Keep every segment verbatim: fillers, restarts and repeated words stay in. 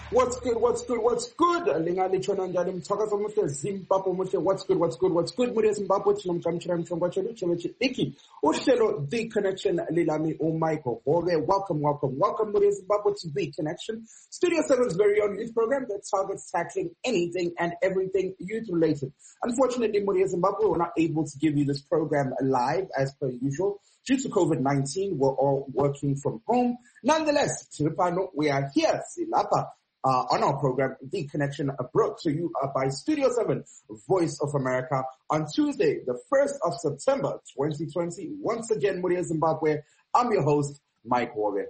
What's good, what's good, what's good? Lingali chonanjali mthokozo omuhle Zimbabwe omuhle. What's good, what's good, what's good? Muri Zimbabwe sinomcamshira mthongwa chelu chewechi iki. Uhlelo The Connection lilami uMichael Hove. Welcome, welcome, welcome Muri Zimbabwe to The Connection. Studio seven's very own youth program that targets tackling anything and everything youth related. Unfortunately, Muri Zimbabwe were not able to give you this program live as per usual. Due to COVID nineteen, we're all working from home. Nonetheless, Tiripano, we are here, Silapa. Uh, on our program, The Connection, brought to you uh, by Studio seven, Voice of America, on Tuesday, the first of September, twenty twenty. Once again, Muri Zimbabwe, I'm your host, Mike Warbe.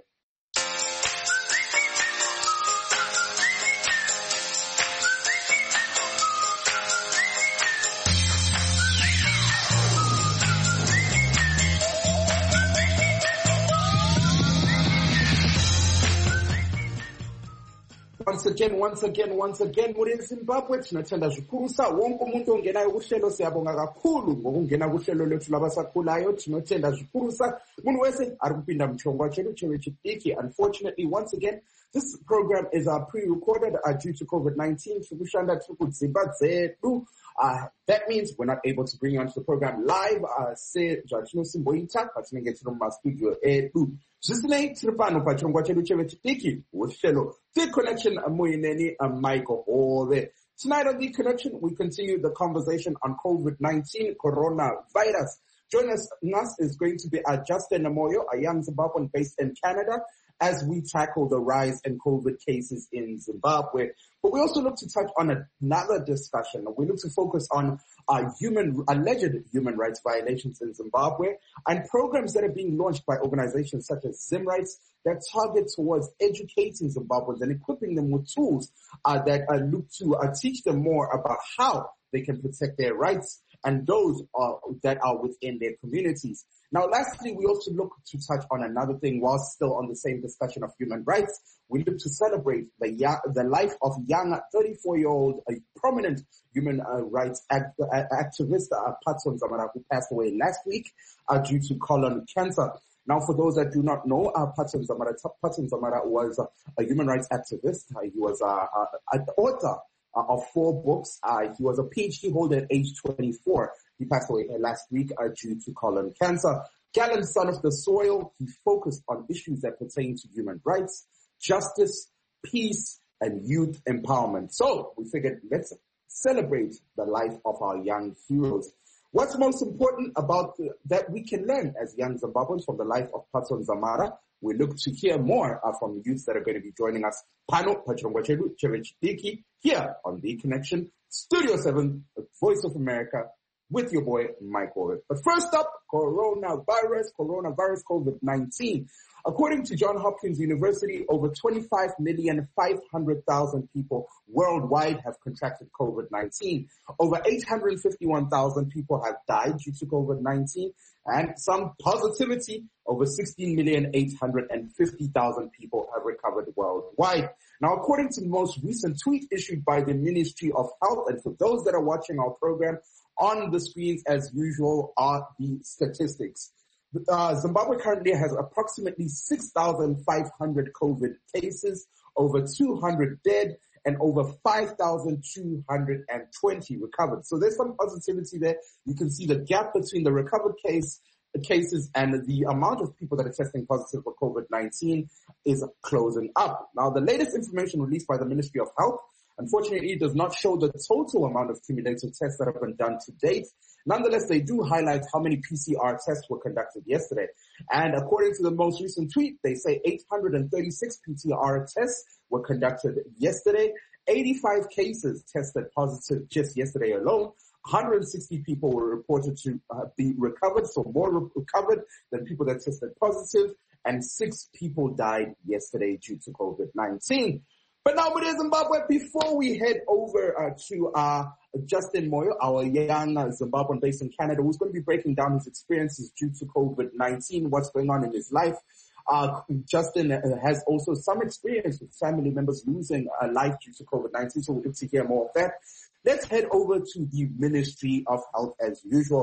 Once again, once again, once again, muri Zimbabwe, tinathanda zvikuru wonke umuntu ongenayo kuhlelo siyabonga kakhulu ngokungena kuhlelo lethu labasakhulayo tinothanda zvikuru munhu wese ari kupinda mchongwa chedu chewechidiki. Unfortunately, once again, this program is uh, pre-recorded uh, due to COVID nineteen. Tikushanda tikudzimba dzedu. Uh, that means we're not able to bring you onto the program live. Uh, se zvatinosimboita patinenge tiri mumastudio edu. Zvisinei tiri pano pachirongwa chedu chevechidiki uhlelo The Connection muineni Michael Hove. Tonight on The Connection, we continue the conversation on COVID nineteen coronavirus. Joining us, us is going to be uh, Justin Namoyo, a young Zimbabwean based in Canada, as we tackle the rise in COVID cases in Zimbabwe. But we also look to touch on another discussion. We look to focus on uh, human, alleged human rights violations in Zimbabwe and programs that are being launched by organizations such as ZimRights that target towards educating Zimbabweans and equipping them with tools uh, that uh, look to uh, teach them more about how they can protect their rights and those uh, that are within their communities. Now, lastly, we also look to touch on another thing while still on the same discussion of human rights. We look to celebrate the young, the life of young thirty-four-year-old, a prominent human uh, rights act, uh, activist, uh, Patson Zamara, who passed away last week uh, due to colon cancer. Now, for those that do not know, uh, Patson Zamara, Patson Zamara was uh, a human rights activist. Uh, he was uh, uh, an author uh, of four books. Uh, he was a PhD holder at age twenty-four. He passed away last week uh, due to colon cancer. Gallant son of the soil, he focused on issues that pertain to human rights, justice, peace, and youth empowerment. So we figured let's celebrate the life of our young heroes. What's most important about the, that we can learn as young Zimbabweans from the life of Patson Zamara? We look to hear more uh, from youths that are going to be joining us. Pano Pachirongwa Chedu Chevechidiki here on The Connection, Studio seven, the Voice of America, with your boy, Mike Warwick. But first up, coronavirus, coronavirus, COVID nineteen. According to Johns Hopkins University, over twenty-five million five hundred thousand people worldwide have contracted COVID nineteen. Over eight hundred fifty-one thousand people have died due to COVID nineteen. And some positivity, over sixteen million eight hundred fifty thousand people have recovered worldwide. Now, according to the most recent tweet issued by the Ministry of Health, and for those that are watching our program, on the screens, as usual, are the statistics. Uh, Zimbabwe currently has approximately six thousand five hundred COVID cases, over two hundred dead, and over five thousand two hundred twenty recovered. So there's some positivity there. You can see the gap between the recovered case cases and the amount of people that are testing positive for COVID nineteen is closing up. Now, the latest information released by the Ministry of Health, unfortunately, it does not show the total amount of cumulative tests that have been done to date. Nonetheless, they do highlight how many P C R tests were conducted yesterday. And according to the most recent tweet, they say eight hundred thirty-six P C R tests were conducted yesterday. eighty-five cases tested positive just yesterday alone. one hundred sixty people were reported to uh, be recovered, so more re- recovered than people that tested positive. And six people died yesterday due to COVID nineteen. But now with Zimbabwe, before we head over uh, to uh, Justin Moyo, our young uh, Zimbabwean based in Canada, who's going to be breaking down his experiences due to COVID nineteen, what's going on in his life. Uh, Justin uh, has also some experience with family members losing uh, life due to COVID nineteen, so we'd like to hear more of that. Let's head over to the Ministry of Health as usual.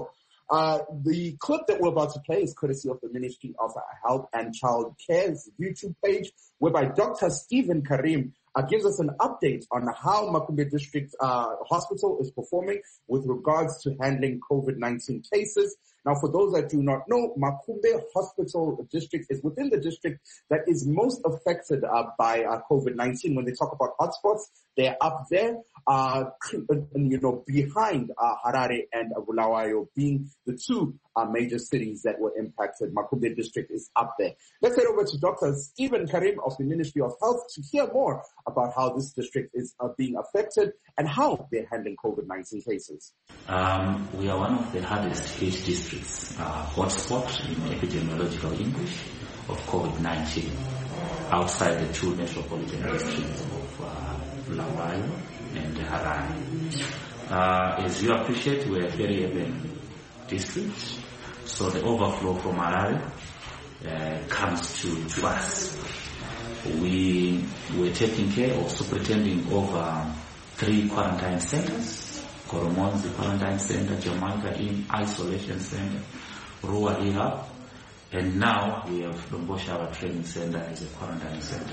Uh, the clip that we're about to play is courtesy of the Ministry of Health and Child Care's YouTube page, whereby Doctor Stephen Karim uh, gives us an update on how Makumbe District uh, Hospital is performing with regards to handling COVID nineteen cases. Now, for those that do not know, Makumbe Hospital District is within the district that is most affected uh, by uh, COVID nineteen. When they talk about hotspots, they're up there, uh, you know, behind uh, Harare and Bulawayo being the two uh, major cities that were impacted. Makumbe District is up there. Let's head over to Doctor Stephen Karim of the Ministry of Health to hear more about how this district is uh, being affected and how they're handling COVID nineteen cases. Um, we are one of the hardest hit districts, uh, hotspot in epidemiological English of COVID nineteen, outside the two metropolitan districts of uh, Bulawayo and Harare. Uh, as you appreciate, we are a very urban district, so the overflow from Harare uh, comes to, to us. We were taking care of superintending over three quarantine centers: Koromonzi Quarantine Center, Jamaica Inn Isolation Center, Rua Rehab, and now we have Domboshawa Training Center as a quarantine center.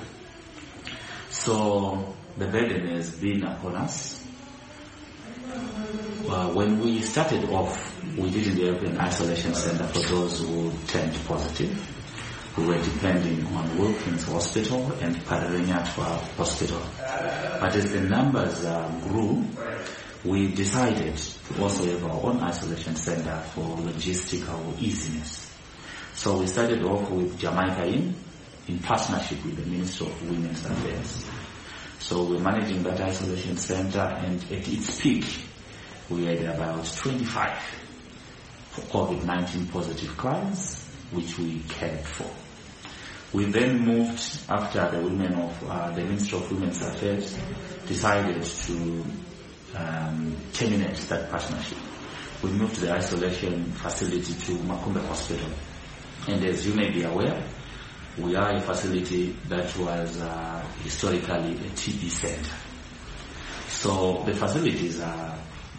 So the burden has been upon us. Uh, when we started off, we didn't have an isolation center for those who turned positive. We were depending on Wilkins Hospital and Pararenyatwa Hospital. But as the numbers uh, grew, we decided to also have our own isolation center for logistical easiness. So we started off with Jamaica Inn in partnership with the Ministry of Women's Affairs. So we're managing that isolation center, and at its peak, we had about twenty-five COVID nineteen positive clients, which we cared for. We then moved, after the women of uh, the Ministry of Women's Affairs decided to um, terminate that partnership. We moved the isolation facility to Makumbe Hospital. And as you may be aware, we are a facility that was uh, historically a T B center. So the facilities are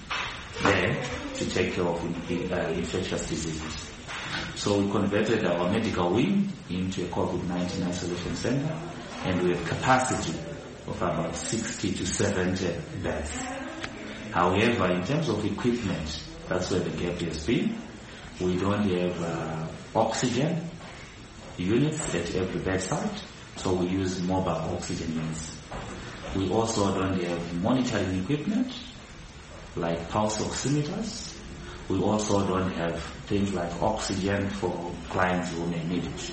there to take care of uh, infectious diseases. So we converted our medical wing into a COVID nineteen isolation center, and we have capacity of about sixty to seventy beds. However, in terms of equipment, that's where the gap has been. We don't have uh, oxygen units at every bedside, so we use mobile oxygen units. We also don't have monitoring equipment like pulse oximeters. We also don't have things like oxygen for clients who may need it.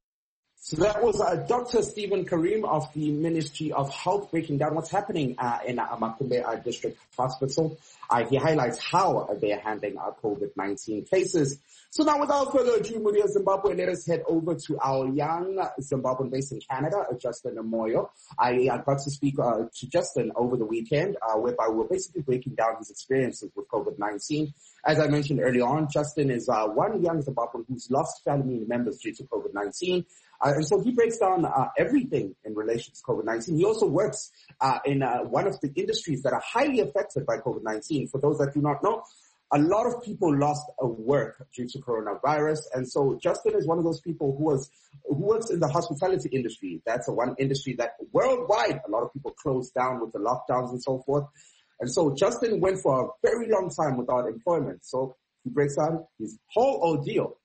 So that was uh, Doctor Stephen Karim of the Ministry of Health breaking down what's happening uh, in uh, Makumbe uh, District Hospital. Uh, he highlights how uh, they are handling our COVID nineteen cases. So now, without further ado, Mudia Zimbabwe, let us head over to our young Zimbabwean based in Canada, Justin Moyo. I uh, got to speak uh, to Justin over the weekend, uh, whereby we were basically breaking down his experiences with COVID nineteen. As I mentioned earlier on, Justin is uh, one young Zimbabwean who's lost family members due to COVID nineteen. Uh, and so he breaks down uh, everything in relation to COVID nineteen. He also works uh, in uh, one of the industries that are highly affected by COVID nineteen. For those that do not know, a lot of people lost uh, work due to coronavirus. And so Justin is one of those people who was who works in the hospitality industry. That's a one industry that worldwide a lot of people closed down with the lockdowns and so forth. And so Justin went for a very long time without employment. So he breaks down his whole ordeal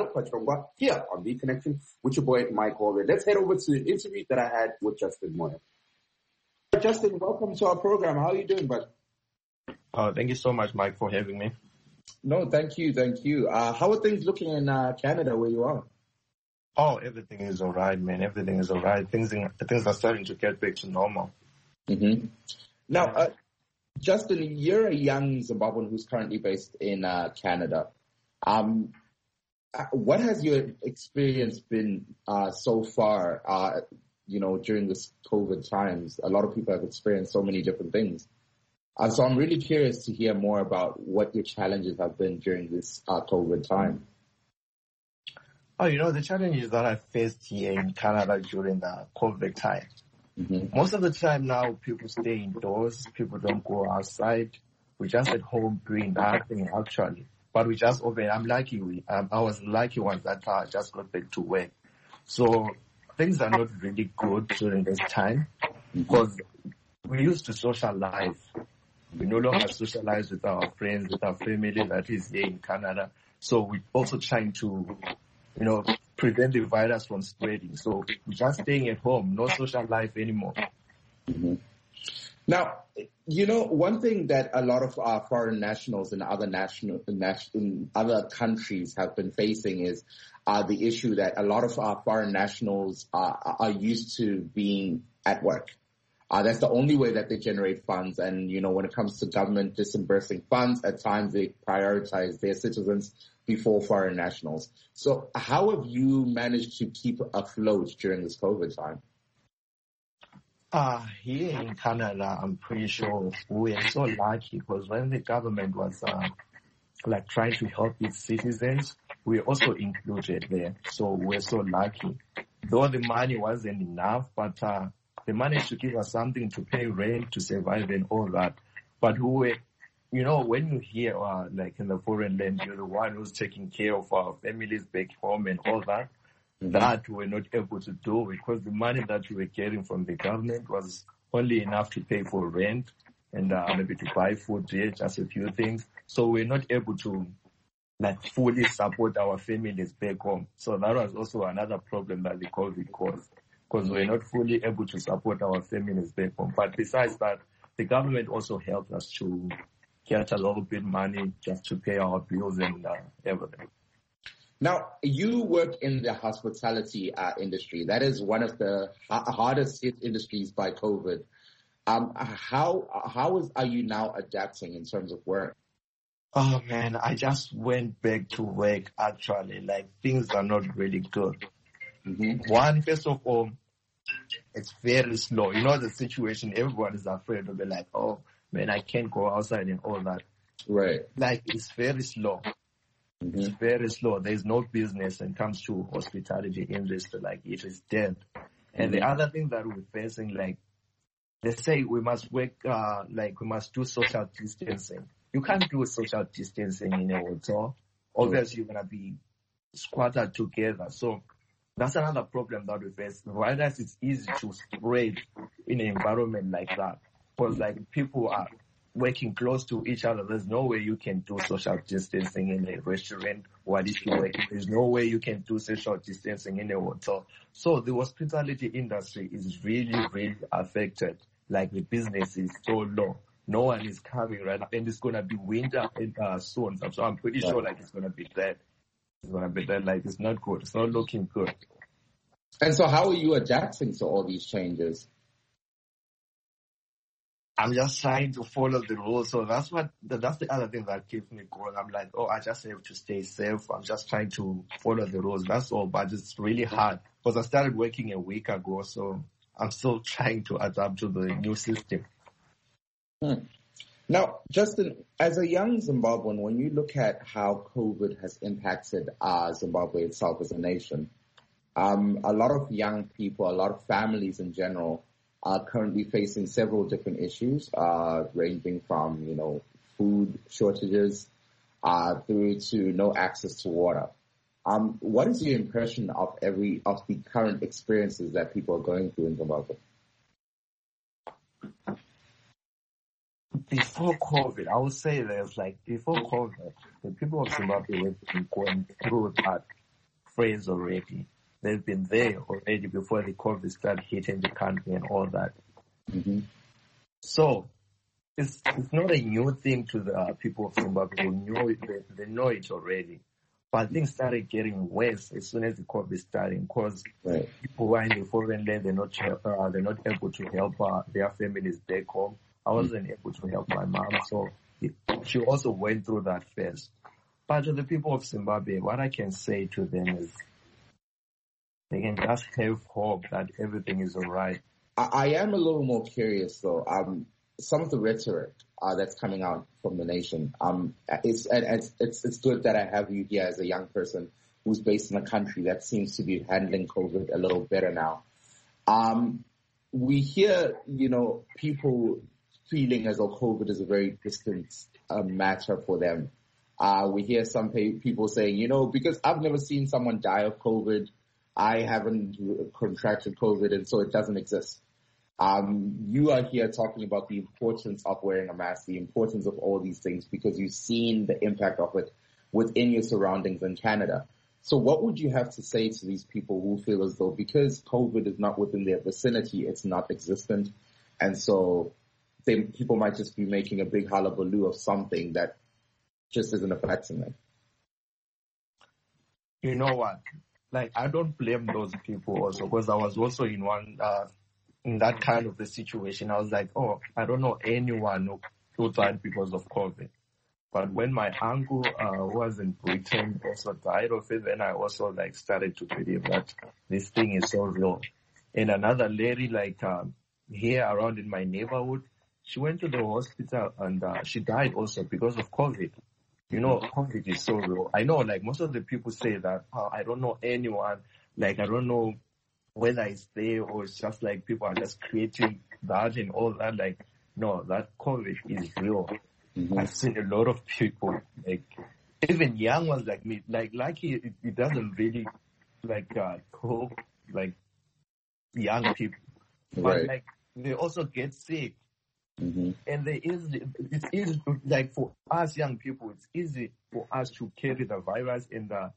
here on The Connection with your boy Mike Holder. Let's head over to the interview that I had with Justin Moyo. Justin, welcome to our program. How are you doing, bud? Uh, thank you so much, Mike, for having me. No, thank you, thank you. Uh, how are things looking in uh, Canada where you are? Oh, everything is all right, man. Everything is all right. Things, things are starting to get back to normal. Mm-hmm. Now, uh, Justin, you're a young Zimbabwean who's currently based in uh, Canada. Um, what has your experience been uh, so far, uh, you know, during this COVID times? A lot of people have experienced so many different things. Uh, so I'm really curious to hear more about what your challenges have been during this uh, COVID time. Oh, you know, the challenges that I faced here in Canada during the COVID time. Mm-hmm. Most of the time now, people stay indoors. People don't go outside. We're just at home doing nothing, actually. but we just opened. I'm lucky. We, um, I was lucky one that I just got back to work. So things are not really good during this time because we used to socialize. We no longer socialize with our friends, with our family that is here in Canada. So we're also trying to, you know, prevent the virus from spreading. So we're just staying at home, no social life anymore. Mm-hmm. Now, you know, one thing that a lot of our foreign nationals in other national in other countries have been facing is uh, the issue that a lot of our foreign nationals are, are used to being at work. Uh, that's the only way that they generate funds. And, you know, when it comes to government disbursing funds, at times they prioritize their citizens before foreign nationals. So how have you managed to keep afloat during this COVID time? Uh, here in Canada, I'm pretty sure we are so lucky because when the government was uh, like trying to help its citizens, we also included there. So we're so lucky. Though the money wasn't enough, but uh, they managed to give us something to pay rent, to survive and all that. But who were, you know, when you hear uh, like in the foreign land, you're the one who's taking care of our families back home and all that. That we're not able to do because the money that we were getting from the government was only enough to pay for rent and uh, maybe to buy food, yeah, just a few things. So we're not able to like fully support our families back home. So that was also another problem that the COVID caused because we're not fully able to support our families back home. But besides that, the government also helped us to get a little bit money just to pay our bills and uh, everything. Now, you work in the hospitality uh, industry. That is one of the ha- hardest hit industries by COVID. Um, how how is, are you now adapting in terms of work? Oh, man, I just went back to work, actually. Like, things are not really good. Mm-hmm. One, first of all, it's very slow. You know the situation, everyone is afraid to be like, oh, man, I can't go outside and all that. Right. Like, it's very slow. Mm-hmm. It's very slow. There's no business when it comes to hospitality industry. Like, it is dead. And mm-hmm. the other thing that we're facing, like, they say we must work, uh, like, we must do social distancing. You can't do social distancing in a hotel. Obviously, you're going to be squatted together. So that's another problem that we face. The virus is easy to spread in an environment like that. Because, like, people are working close to each other. There's no way you can do social distancing in a restaurant or if you work. There's no way you can do social distancing in a hotel. So the hospitality industry is really, really affected. Like, the business is so low. No one is coming right now. And it's going to be winter uh, soon. So I'm pretty sure, like, it's going to be dead. It's going to be dead. Like, it's not good. It's not looking good. And so how are you adapting to all these changes? I'm just trying to follow the rules. So that's what, that's the other thing that keeps me going. I'm like, oh, I just have to stay safe. I'm just trying to follow the rules. That's all. But it's really hard because I started working a week ago. So I'm still trying to adapt to the new system. Hmm. Now, Justin, as a young Zimbabwean, when you look at how COVID has impacted uh, Zimbabwe itself as a nation, um, a lot of young people, a lot of families in general, are currently facing several different issues, uh, ranging from, you know, food shortages, uh, through to no access to water. Um, what is your impression of every, of the current experiences that people are going through in Zimbabwe? Before COVID, I would say there's like, before COVID, the people of Zimbabwe have been going through that phase already. They've been there already before the COVID started hitting the country and all that. Mm-hmm. So it's it's not a new thing to the uh, people of Zimbabwe. They know it, they, they know it already. But things started getting worse as soon as the COVID started because right. people who are in the foreign land, they're not uh, they're not able to help uh, their families back home. I wasn't able to help my mom, so it, she also went through that phase. But to the people of Zimbabwe, what I can say to them is, they can just have hope that everything is all right. I, I am a little more curious, though. Um, some of the rhetoric uh, that's coming out from the nation, um, it's, and it's it's it's good that I have you here as a young person who's based in a country that seems to be handling COVID a little better now. Um, we hear, you know, people feeling as though COVID is a very distant uh, matter for them. Uh, we hear some pe- people saying, you know, because I've never seen someone die of COVID. I haven't contracted COVID, and so it doesn't exist. Um, you are here talking about the importance of wearing a mask, the importance of all these things, because you've seen the impact of it within your surroundings in Canada. So what would you have to say to these people who feel as though because COVID is not within their vicinity, it's not existent, and so they, people might just be making a big hullabaloo of something that just isn't affecting them? You know what? Like, I don't blame those people also, because I was also in one, uh, in that kind of the situation. I was like, oh, I don't know anyone who, who died because of COVID. But when my uncle, uh, who was in Britain also died of it, then I also like started to believe that this thing is so real. And another lady, like, um, here around in my neighborhood, she went to the hospital and, uh, she died also because of COVID. You know, COVID is so real. I know, like, most of the people say that, oh, I don't know anyone, like, I don't know whether it's there or it's just like people are just creating that and all that. Like, no, that COVID is real. Mm-hmm. I've seen a lot of people, like, even young ones like me, like, lucky it, it doesn't really, like, uh, call, like, young people. But, right. like, they also get sick. Mm-hmm. And there is, it's easy, to, like, for us young people, it's easy for us to carry the virus and the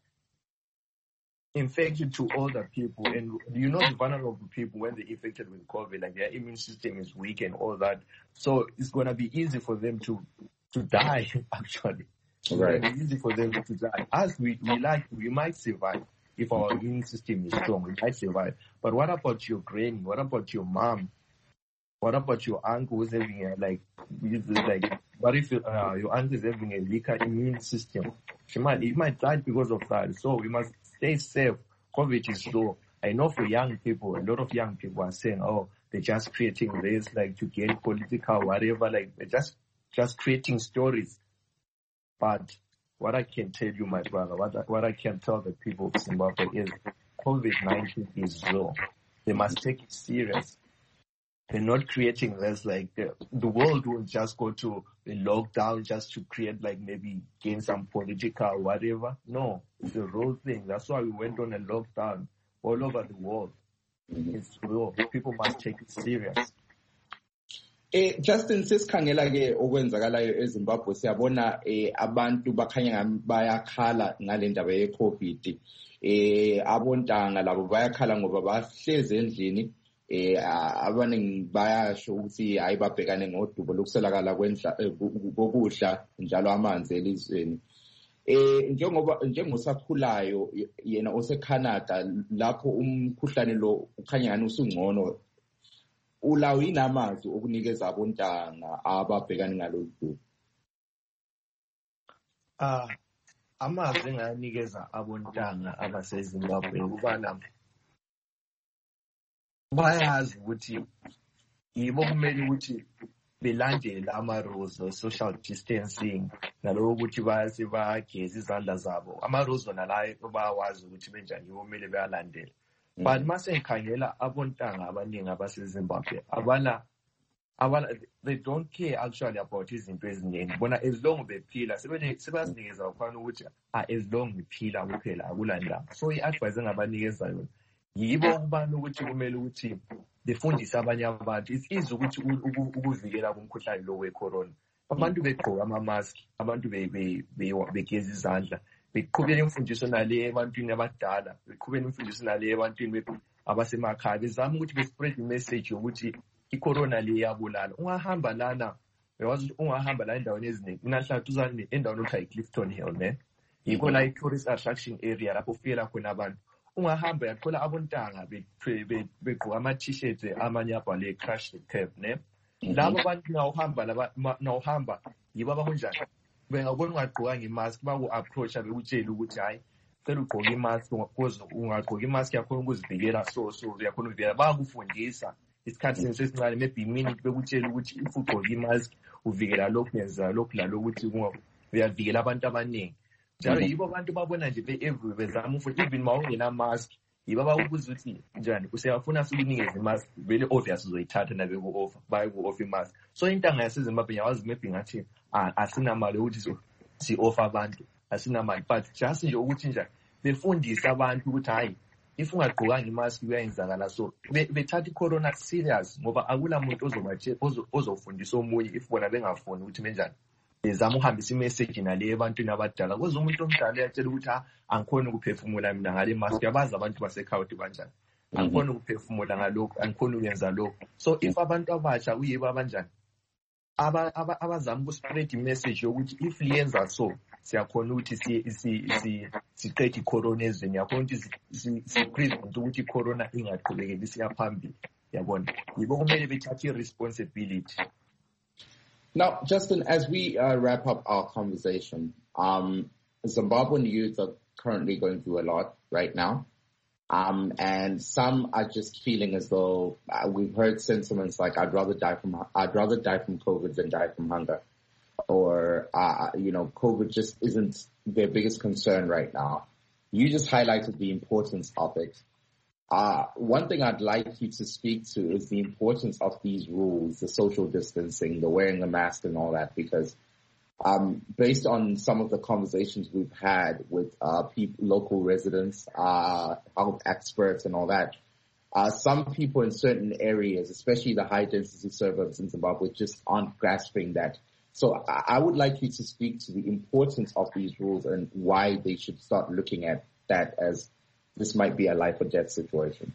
infection to older people. And you know, the vulnerable people, when they're infected with COVID, like, their immune system is weak and all that. So it's going to be easy for them to, to die, actually. It's right. going to be easy for them to die. Us, we, we like, we might survive. If our immune system is strong, we might survive. But what about your granny? What about your mom? What about your uncle who's having a, like, like, what if uh, your uncle is having a weaker immune system? She might, it might die because of that. So we must stay safe. COVID is low. I know for young people, a lot of young people are saying, oh, they're just creating this, like, to get political, whatever, like, they're just, just creating stories. But what I can tell you, my brother, what I, what I can tell the people of Zimbabwe is COVID nineteen is real. They must take it serious. They're not creating this, like, the, the world won't just go to a lockdown just to create, like, maybe gain some political whatever. No, it's a real thing. That's why we went on a lockdown all over the world. It's real. People must take it serious. Eh, Justin, sesikhangela ke okwenzakalayo eZimbabwe siyabona eh abantu bakhanya bayakhala ngale ndaba ye-COVID. Eh abontanga labo bayakhala ngoba bahlezi endlini. Eh abaningi bayasho ukuthi ayibabhekane ngodubo lokuselakala kwendla kokudla njalo amanzi elizweni. Eh njengoba njengosakhulayo yena oseCanada lapho umkhuhlane lo ukhanya ngani usungcono, ulawo inamazwi okunikeza abontanga ababhekane ngalolu dubo? Ah, amazwi enganikeza abontanga abaseZimbabwe ukubana bayazi ukuthi yibo kumele ukuthi belandele ama-rules of social distancing naloko ukuthi bayase bageze izandla zabo. Ama-rules nalayo bayawazi ukuthi benjani, yibo kumele beyalandela. But mase ngikhangela abontanga abaningi abaseZimbabwe abana abana they don't care actually about izinto eziningi. Bona as long bephila sebazinikeza ukufana ukuthi ah as long ngiphila kuphela akulandaba. So i-advice engabanikeza yona yibo ukubana ukuthi kumele ukuthi befundise abanye abantu. It's easy ukuthi ukuvikela kumkhuhlane lo we-corona. Abantu begqoka ama-mask, abantu begeza izandla, beqhubela imfundiso nale ebantwini abadala, beqhubela imfundiso nale ebantwini abasemakhaya, bezama ukuthi bespread i-message yokuthi i-corona le iyabulala. Ungahamba lana, bewazi ungahamba la endaweni eziningi. Mina ngihlala duzane endaweni okuthiwa i-Clifton Hill, ne? Yikho la i-tourist attraction area lapho ufikela khona abantu. Ungahamba yathola abontanga begqoka ama-t-shirts amanye abhale crash the curve, ne? Labo abantu nawuhamba laba nawuhamba yibo abakunjani? Bengabona ungagqokanga i-mask baku-approacha bekutshela ukuthi hayi cela ugqoke i-mask because ungagqoka i-mask yakhona ukuzivikela so so uyakhona ukuvikela. Bayakufundisa isikhathi sesincane maybe minute bekutshela ukuthi if ugqoke i-mask uvikela lokhu nenza lokhu lalokuthi uyavikela abantu abaningi. Njalo yibo abantu babona nje be-everywhere bezama ukuthi even ma ungena-mask yibo abakubuza ukuthi njani useyafuna sikunikeze i-mask, vele obvious uzoyithatha nabeku-offer baye ku-offer i-mask. So intanga yaseZimbabwe yawazi maybe ngathi asinamali ukuthi si-offer abantu asinamali but just nje ukuthi nje befundisa abantu ukuthi hayi if ungagqokanga imask kuyayenzakala so bethatha i-corona serious ngoba akula muntu ozofundisa omunye if bona bengafuni ukuthi menjani bezama uhambisa imessage nale ebantwini abadala kuze umuntu omdala uyatshela ukuthi angikhona ukuphefumula mina ngale mask yabazi abantu basekhawuti kanjani angikhona ukuphefumula ngalokho angikhona ukuyenza lokho so if abantu abasha kuyibo abanjani abazama ukuspread imessage yokuthi if liyenza so siyakhona ukuthi siqede i-corona ezweni yakhona ukuthi si-prevent ukuthi i-corona ingaqhubekeli siya phambili yabona yibo kumele bethathe i-responsibility. Now, Justin, as we uh, wrap up our conversation, um, Zimbabwean youth are currently going through a lot right now. Um, and some are just feeling as though uh, we've heard sentiments like I'd rather die from I'd rather die from COVID than die from hunger, or uh, you know, COVID just isn't their biggest concern right now. You just highlighted the importance of it. Uh, one thing I'd like you to speak to is the importance of these rules, the social distancing, the wearing a mask, and all that, because Um, based on some of the conversations we've had with uh, people, local residents, uh, health experts and all that, uh, some people in certain areas, especially the high-density suburbs in Zimbabwe, just aren't grasping that. So I, I would like you to speak to the importance of these rules and why they should start looking at that as this might be a life-or-death situation.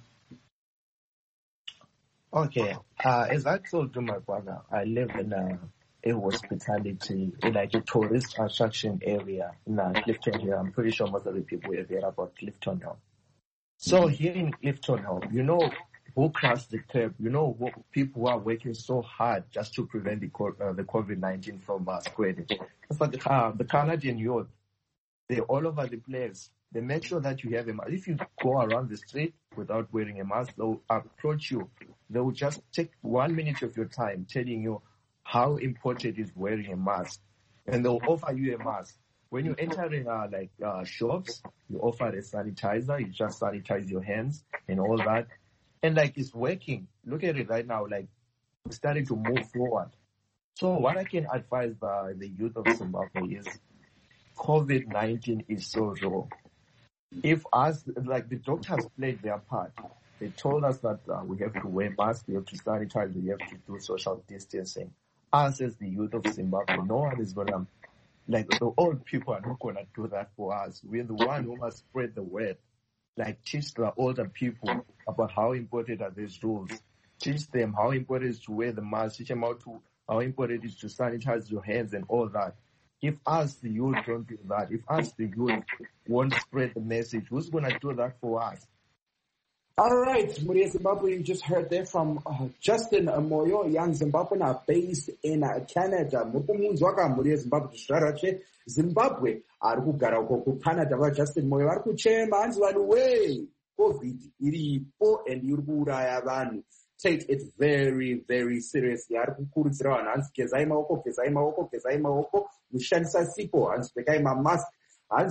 Okay. Uh, as I told you, my brother, I live in a... a hospitality, like a tourist attraction area in uh, Clifton Hill. I'm pretty sure most of the people are there about Clifton Hill. So here in Clifton Hill, you know who crossed the curb, you know who, people who are working so hard just to prevent the, uh, the COVID nineteen from uh, spreading. It's like uh, the Canadian youth, they're all over the place. They make sure that you have a mask. If you go around the street without wearing a mask, they'll approach you. They will just take one minute of your time telling you how important is wearing a mask, and they'll offer you a mask. When you're entering uh, like uh, shops, you offer a sanitizer. You just sanitize your hands and all that, and like it's working. Look at it right now. Like we're starting to move forward. So what I can advise the, the youth of Zimbabwe is COVID nineteen is so raw. If us, like the doctors played their part, they told us that uh, we have to wear masks, we have to sanitize, we have to do social distancing. Us as the youth of Zimbabwe, no one is going to, like the old people are not going to do that for us. We're the one who must spread the word. Like teach the older people about how important are these rules. Teach them how important it is to wear the mask. Teach them how to, how important it is to sanitize your hands and all that. If us, the youth, don't do that, if us, the youth, won't spread the message, who's going to do that for us? All right, Muria Zimbabwe, you just heard there from uh, Justin Moyo, young Zimbabwean based in uh, Canada. Mukumunzwaka Muria Zimbabwe Sharache, Zimbabwe, Arukugara Koko Canada, Justin Moyo, Arkuchema, Anzwanu way, COVID, Iripo, and Yurubura Yavan. Take it very, very seriously. Arkukurizra, Ans Kezaima Oko, Kezaima Oko, Kezaima Oko, Mushansa Sipo, Ans Pekaima Mask. That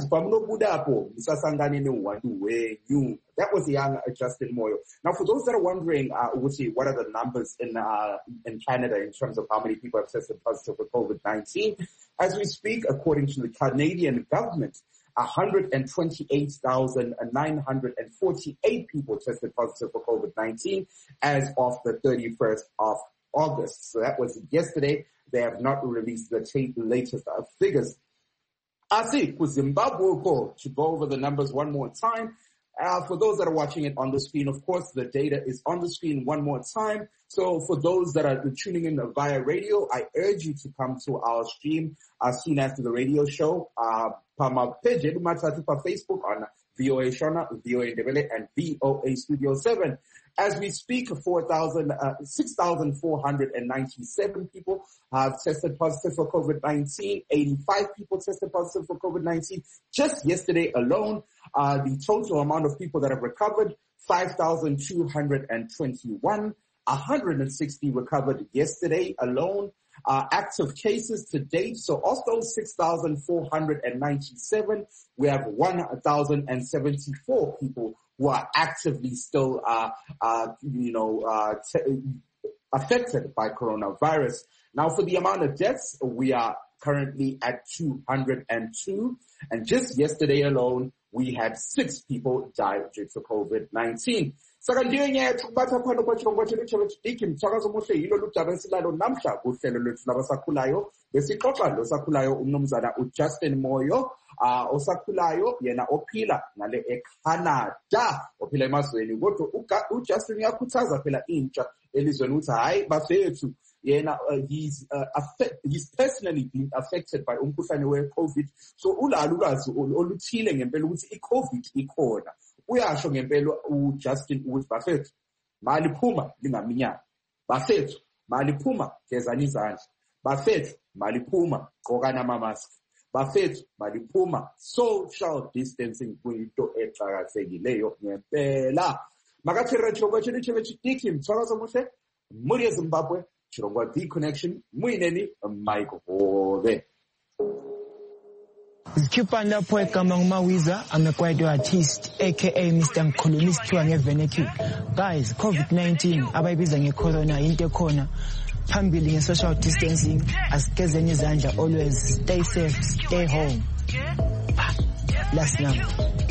was the young Justin Moyo. Now, for those that are wondering, uh, Uti, what are the numbers in uh, in Canada in terms of how many people have tested positive for COVID nineteen? As we speak, according to the Canadian government, one hundred twenty-eight thousand nine hundred forty-eight people tested positive for COVID nineteen as of the thirty-first of August. So that was yesterday. They have not released the t- latest uh, figures. I see, with Zimbabwe, to go over the numbers one more time. Uh, for those that are watching it on the screen, of course, the data is on the screen one more time. So for those that are tuning in via radio, I urge you to come to our stream uh, soon after the radio show. Uh, Pama page, Facebook on V O A Shona, V O A Ndebele, and V O A Studio seven. As we speak, four thousand, uh, six thousand four hundred ninety-seven people have tested positive for COVID nineteen. eighty-five people tested positive for COVID nineteen. Just yesterday alone, uh, the total amount of people that have recovered, five thousand two hundred twenty-one. one hundred sixty recovered yesterday alone. Uh, active cases to date, so also six thousand four hundred ninety-seven. We have one thousand seventy-four people who are actively still, uh, uh, you know, uh, t- affected by coronavirus. Now, for the amount of deaths, we are currently at two hundred two. And just yesterday alone, we had six people die due to COVID nineteen. Saka ndiyo nyethu kubatha phano kwachilongo chenu chebechidiki mthakazo muhle yilo ludaba esilalo namhla kuhlelo lwethu labasakhulayo besixoxa losakhulayo umnumzana uJustin Moyo uh, osakhulayo yena ophila ngale eCanada ophila emazweni kodwa uJustin uyakhuthaza phela intsha elizweni ukuthi hayi bafethu yena uh, he's uh, affect, he's personally been affected by umkhuhlane we-COVID, so ulalo ulwazi oluthile ngempela ukuthi i-COVID ikhona. Uyasho ngempela uJustin ukuthi bafethu maliphuma lingaminyaka, bafethu maliphuma gezani izandla, bafethu maliphuma gqokana ama-mask, bafethu maliphuma social distancing kuyinto eqhakathekileyo ngempela. Makathira chilongo chenu chebechidiki mthakazo muhle muri eZimbabwe chilongo The Connection muyineni Mike Hove. Zikhipha lapho egama nguMawiza, I'm a kwaito artist aka Mister Mkhulumisi kuthiwa ngeVenecue. Guys, COVID nineteen abayibiza ngecorona into ekhona. Phambili nge-social distancing, asigezeni izandla, always stay safe, stay home. Last number.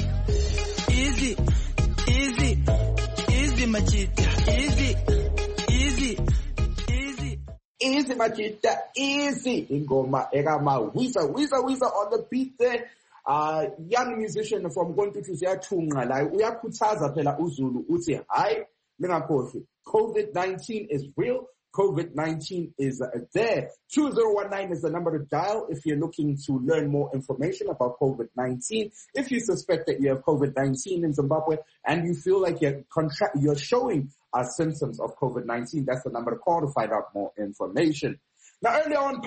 Easy, easy, easy machita, easy, easy, easy. Easy machita, easy. Ingoma egama Wiza, Wiza, Wiza on the beat there. Uh, young musician from Gontutu Ziyathunqa la uyakhuthaza phela uZulu uthi hayi lingakhohlwa COVID nineteen is real. COVID nineteen is uh, there. two zero one nine is the number to dial if you're looking to learn more information about COVID nineteen. If you suspect that you have COVID nineteen in Zimbabwe and you feel like you're contra- you're showing uh, symptoms of COVID nineteen, that's the number to call to find out more information. Now, earlier on,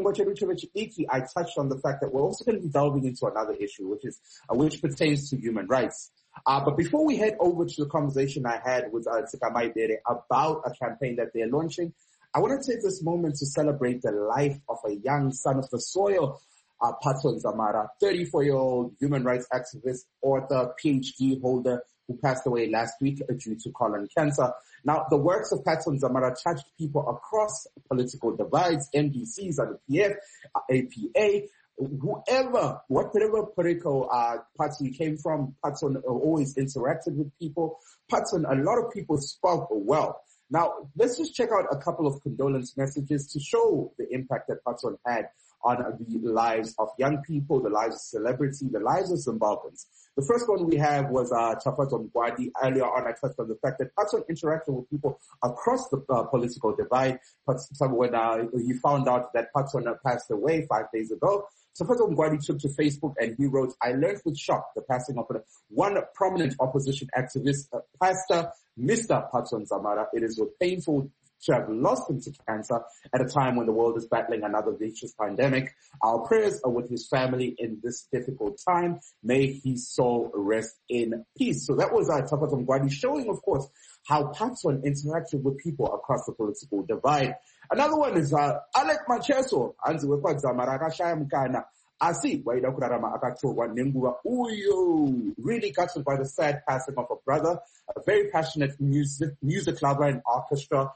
I touched on the fact that we're also going to be delving into another issue, which is uh, which pertains to human rights. Uh, but before we head over to the conversation I had with uh, Tsikamai Bere about a campaign that they're launching, I want to take this moment to celebrate the life of a young son of the soil, uh, Patson Zamara, thirty-four-year-old human rights activist, author, P H D holder, who passed away last week due to colon cancer. Now, the works of Patson Zamara touched people across political divides, M D Cs, and the P F, uh, A P A, whoever, whatever political uh, party he came from, Patson always interacted with people. Patson, a lot of people spoke well. Now, let's just check out a couple of condolence messages to show the impact that Patson had on the lives of young people, the lives of celebrity, the lives of Zimbabweans. The first one we have was uh, Chafato Mgwadi. Earlier on, I touched on the fact that Patson interacted with people across the uh, political divide. But when uh, he found out that Patson passed away five days ago, Chafato Mgwadi took to Facebook and he wrote, I learned with shock the passing of one prominent opposition activist, uh, Pastor Mister Patson Zamara. It is painful to have lost him to cancer at a time when the world is battling another vicious pandemic. Our prayers are with his family in this difficult time. May his soul rest in peace. So that was uh, Chafato Mgwadi showing, of course, how Patson interacted with people across the political divide. Another one is uh, Alec Macheso. Anziwe kwa Zamara akashaya mkana. Asi waida kurarama akachogwa nenguwa uyo. Really gutted by the sad passing of a brother, a very passionate music music lover and orchestra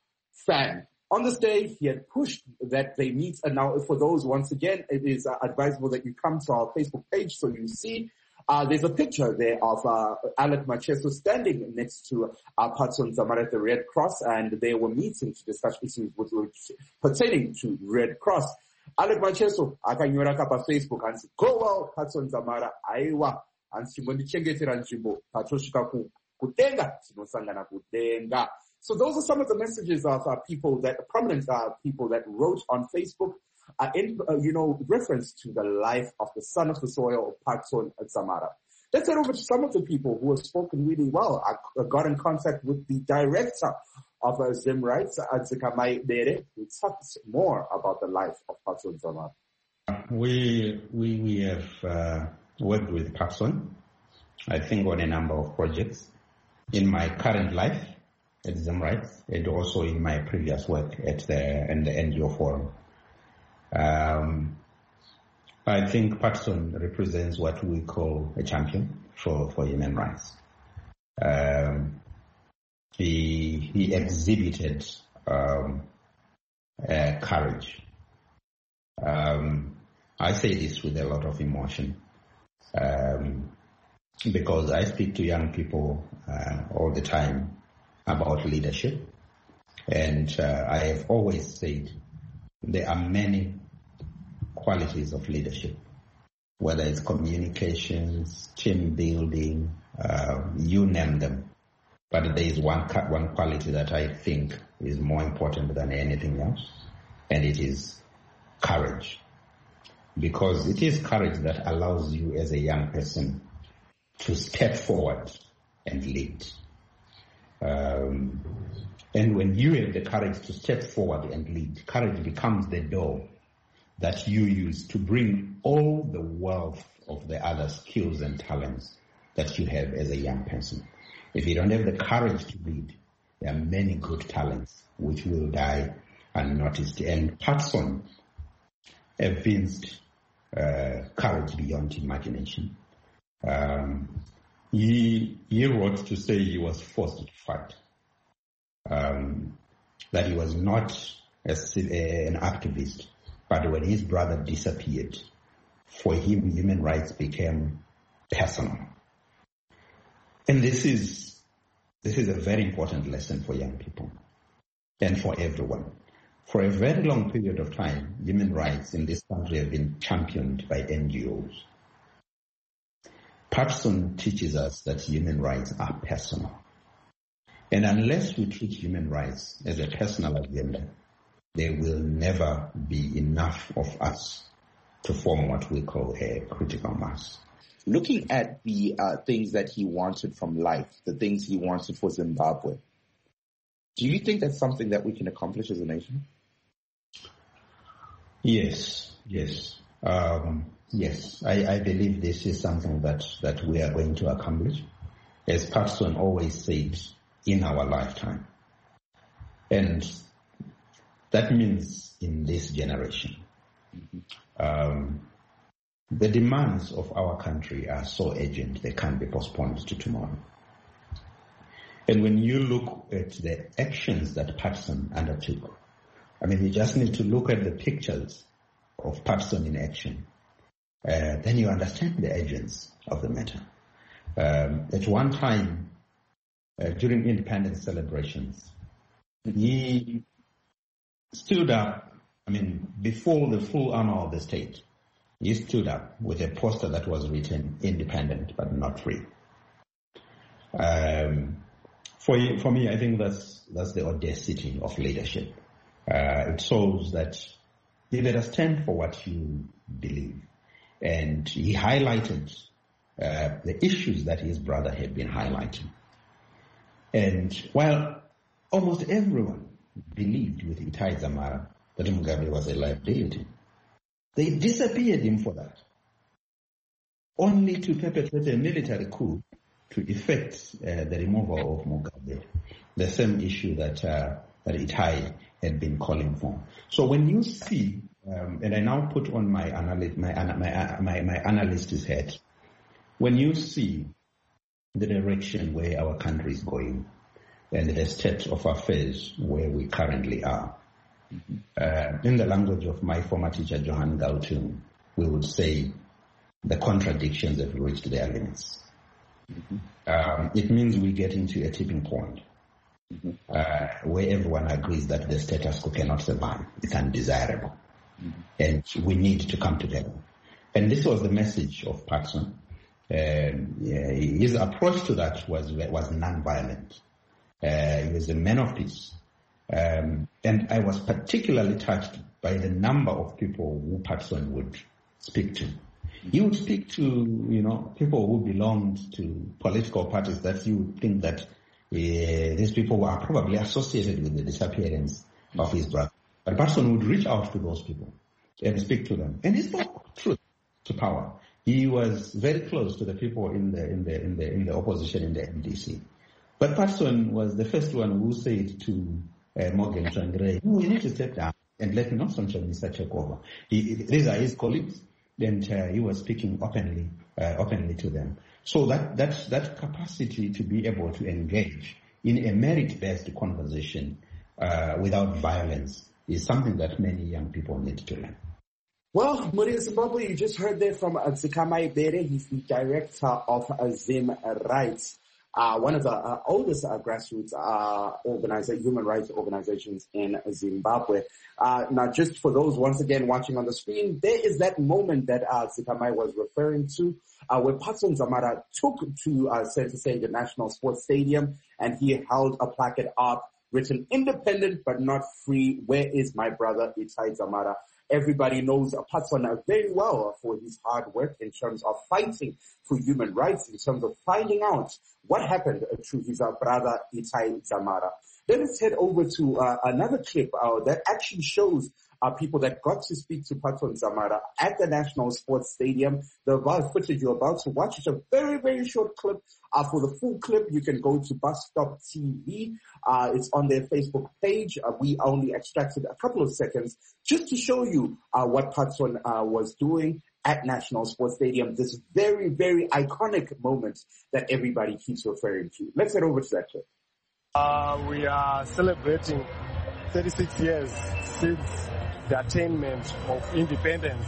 fan. On this day, he had pushed that they meet, and now for those, once again, it is uh, advisable that you come to our Facebook page so you see uh, there's a picture there of uh, Alec Macheso standing next to uh, Patson Zamara at the Red Cross, and they were meeting to discuss issues with, pertaining to Red Cross. Alec Macheso akanyora kapa Facebook and said, go well, Patson Zamara, aiwa, and simbondichengetera njimbo, patoshika kutenga, sinosangana kutenga. So those are some of the messages of uh, people that, prominent uh, people that wrote on Facebook, uh, in, uh, you know, reference to the life of the son of the soil, Patson Zamara. Let's head over to some of the people who have spoken really well. I got in contact with the director of uh, Zim Rights, Tsikamai Bere, who talks more about the life of Patson Zamara. We, we, we have uh, worked with Patson, I think, on a number of projects. In my current life, at Zim Rights, and also in my previous work at the, and the N G O Forum. Um, I think Patson represents what we call a champion for, for human rights. Um, he, he exhibited um, uh, courage Um, I say this with a lot of emotion um, because I speak to young people uh, all the time about leadership. And uh, I have always said there are many qualities of leadership, whether it's communications, team building, uh, you name them. But there is one one quality that I think is more important than anything else, and it is courage. Because it is courage that allows you as a young person to step forward and lead. Um, and when you have the courage to step forward and lead, courage becomes the door that you use to bring all the wealth of the other skills and talents that you have as a young person. If you don't have the courage to lead, there are many good talents which will die unnoticed. And Patson evinced uh, courage beyond imagination. Um, he, he wrote to say he was forced to fight, um, that he was not a, a, an activist, but when his brother disappeared, for him, human rights became personal. And this is this is a very important lesson for young people and for everyone. For a very long period of time, human rights in this country have been championed by N G Os. Patson teaches us that human rights are personal. And unless we treat human rights as a personal agenda, there will never be enough of us to form what we call a critical mass. Looking at the uh, things that he wanted from life, the things he wanted for Zimbabwe, do you think that's something that we can accomplish as a nation? Yes, yes. Um, yes, I, I believe this is something that, that we are going to accomplish. As Patson always said, in our lifetime. And that means in this generation. Mm-hmm. Um, the demands of our country are so urgent they can't be postponed to tomorrow. And when you look at the actions that Patson undertook, I mean, you just need to look at the pictures of Patson in action. Uh, then you understand the urgency of the matter. Um, at one time, uh, during independence celebrations, he stood up, I mean, before the full honor of the state, he stood up with a poster that was written, independent but not free. Um, for, for me, I think that's, that's the audacity of leadership. Uh, it shows that you better stand for what you believe. And he highlighted uh, the issues that his brother had been highlighting. And while almost everyone believed with Itai Dzamara that Mugabe was a liability, they disappeared him for that, only to perpetrate a military coup to effect uh, the removal of Mugabe, the same issue that uh, that Itai had been calling for. So when you see, um, and I now put on my analyst, my, my, my, my analyst's hat, when you see the direction where our country is going and the state of affairs where we currently are, mm-hmm. uh, in the language of my former teacher, Johan Galtung, we would say the contradictions have reached their limits. Mm-hmm. Um, it means we get into a tipping point. Mm-hmm. Uh, where everyone agrees that the status quo cannot survive. It's undesirable. Mm-hmm. And we need to come together. And this was the message of Patson. Um, yeah, his approach to that was was non-violent. Uh, he was a man of peace. Um, and I was particularly touched by the number of people who Patson would speak to. He would speak to, you know, people who belonged to political parties that you would think that Uh, these people were probably associated with the disappearance of his brother. But Patson would reach out to those people and speak to them. And he spoke truth to power. He was very close to the people in the in the in the in the opposition in the M D C. But Patson was the first one who said to uh, Morgan Tsvangirai, no, you need to step down and let Nelson Chamisa take over. He, these are his colleagues, and uh, he was speaking openly uh, openly to them. So that, that, that capacity to be able to engage in a merit-based conversation uh, without violence is something that many young people need to learn. Well, Muria Zimbabwe, you just heard there from uh, Zikamai Bere. He's the director of uh, Zim Rights, uh, one of the uh, oldest uh, grassroots uh, organizer, human rights organizations in Zimbabwe. Uh, now, just for those, once again, watching on the screen, there is that moment that uh, Zikamai was referring to, uh, where Patson Zamara took to uh, Center Stage National Sports Stadium, and he held a placard up written "Independent but not free. Where is my brother Itai Zamara?" Everybody knows Patson very well for his hard work in terms of fighting for human rights, in terms of finding out what happened to his uh, brother Itai Zamara. Let us head over to uh, another clip uh, that actually shows uh, people that got to speak to Patson Zamara at the National Sports Stadium. The about footage you're about to watch is a very, very short clip. Uh, for the full clip, you can go to Bus Stop T V. Uh, it's on their Facebook page. Uh, we only extracted a couple of seconds just to show you uh, what Patson uh, was doing at National Sports Stadium. This very, very iconic moment that everybody keeps referring to. Let's head over to that clip. Uh, we are celebrating thirty-six years since the attainment of independence.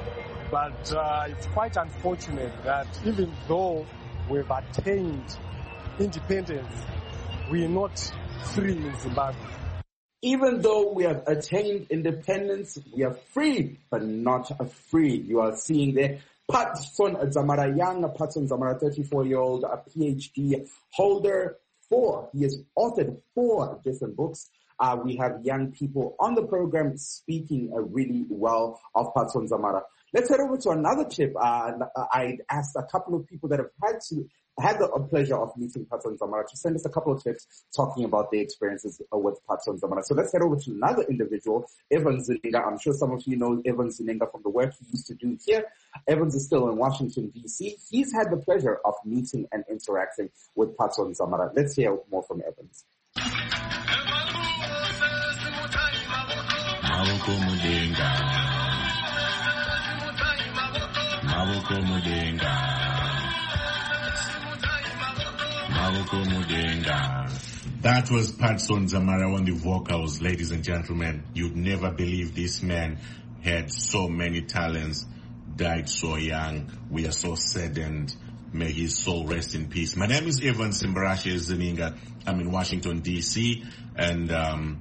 But uh, it's quite unfortunate that even though we've attained independence, we're not free in Zimbabwe. Even though we have attained independence, we are free, but not free. You are seeing there Patson Zamara, young Patson Zamara, thirty-four-year-old, a P H D holder. Four. He has authored four different books. Uh, we have young people on the program speaking uh, really well of Patson Zamara. Let's head over to another clip. Uh, I asked a couple of people that have had to had the pleasure of meeting Patson Zamara to send us a couple of clips talking about their experiences with Patson Zamara. So let's head over to another individual, Evans Zininga. I'm sure some of you know Evans Zininga from the work he used to do here. Evans is still in Washington, D C. He's had the pleasure of meeting and interacting with Patson Zamara. Let's hear more from Evans. That was Patson Zamara on the vocals, ladies and gentlemen. You'd never believe this man had so many talents, died so young. We are so saddened. May his soul rest in peace. My name is Evans Simbarashe Zininga. I'm in Washington, D C, and um,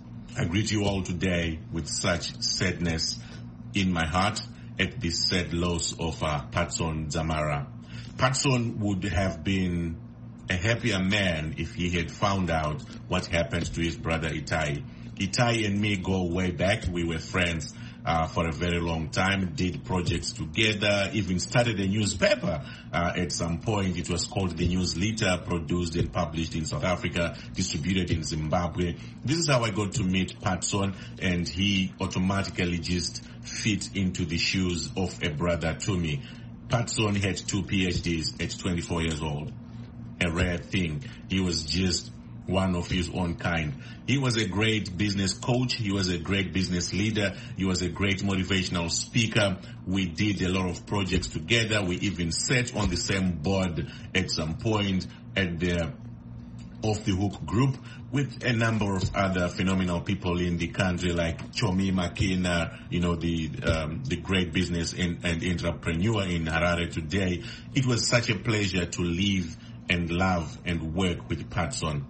I greet you all today with such sadness in my heart at the sad loss of uh, Patson Zamara. Patson would have been a happier man if he had found out what happened to his brother Itai. Itai and me go way back. We were friends uh, for a very long time, did projects together, even started a newspaper uh, at some point. It was called The News Leader, produced and published in South Africa, distributed in Zimbabwe. This is how I got to meet Patson, and he automatically just fit into the shoes of a brother to me. Patson had two P H Ds at twenty-four years old. A rare thing. He was just one of his own kind. He was a great business coach. He was a great business leader. He was a great motivational speaker. We did a lot of projects together. We even sat on the same board at some point at the Off the Hook group with a number of other phenomenal people in the country like Chomi Makina, you know, the um, the great business in, and entrepreneur in Harare today. It was such a pleasure to live and love and work with Patson.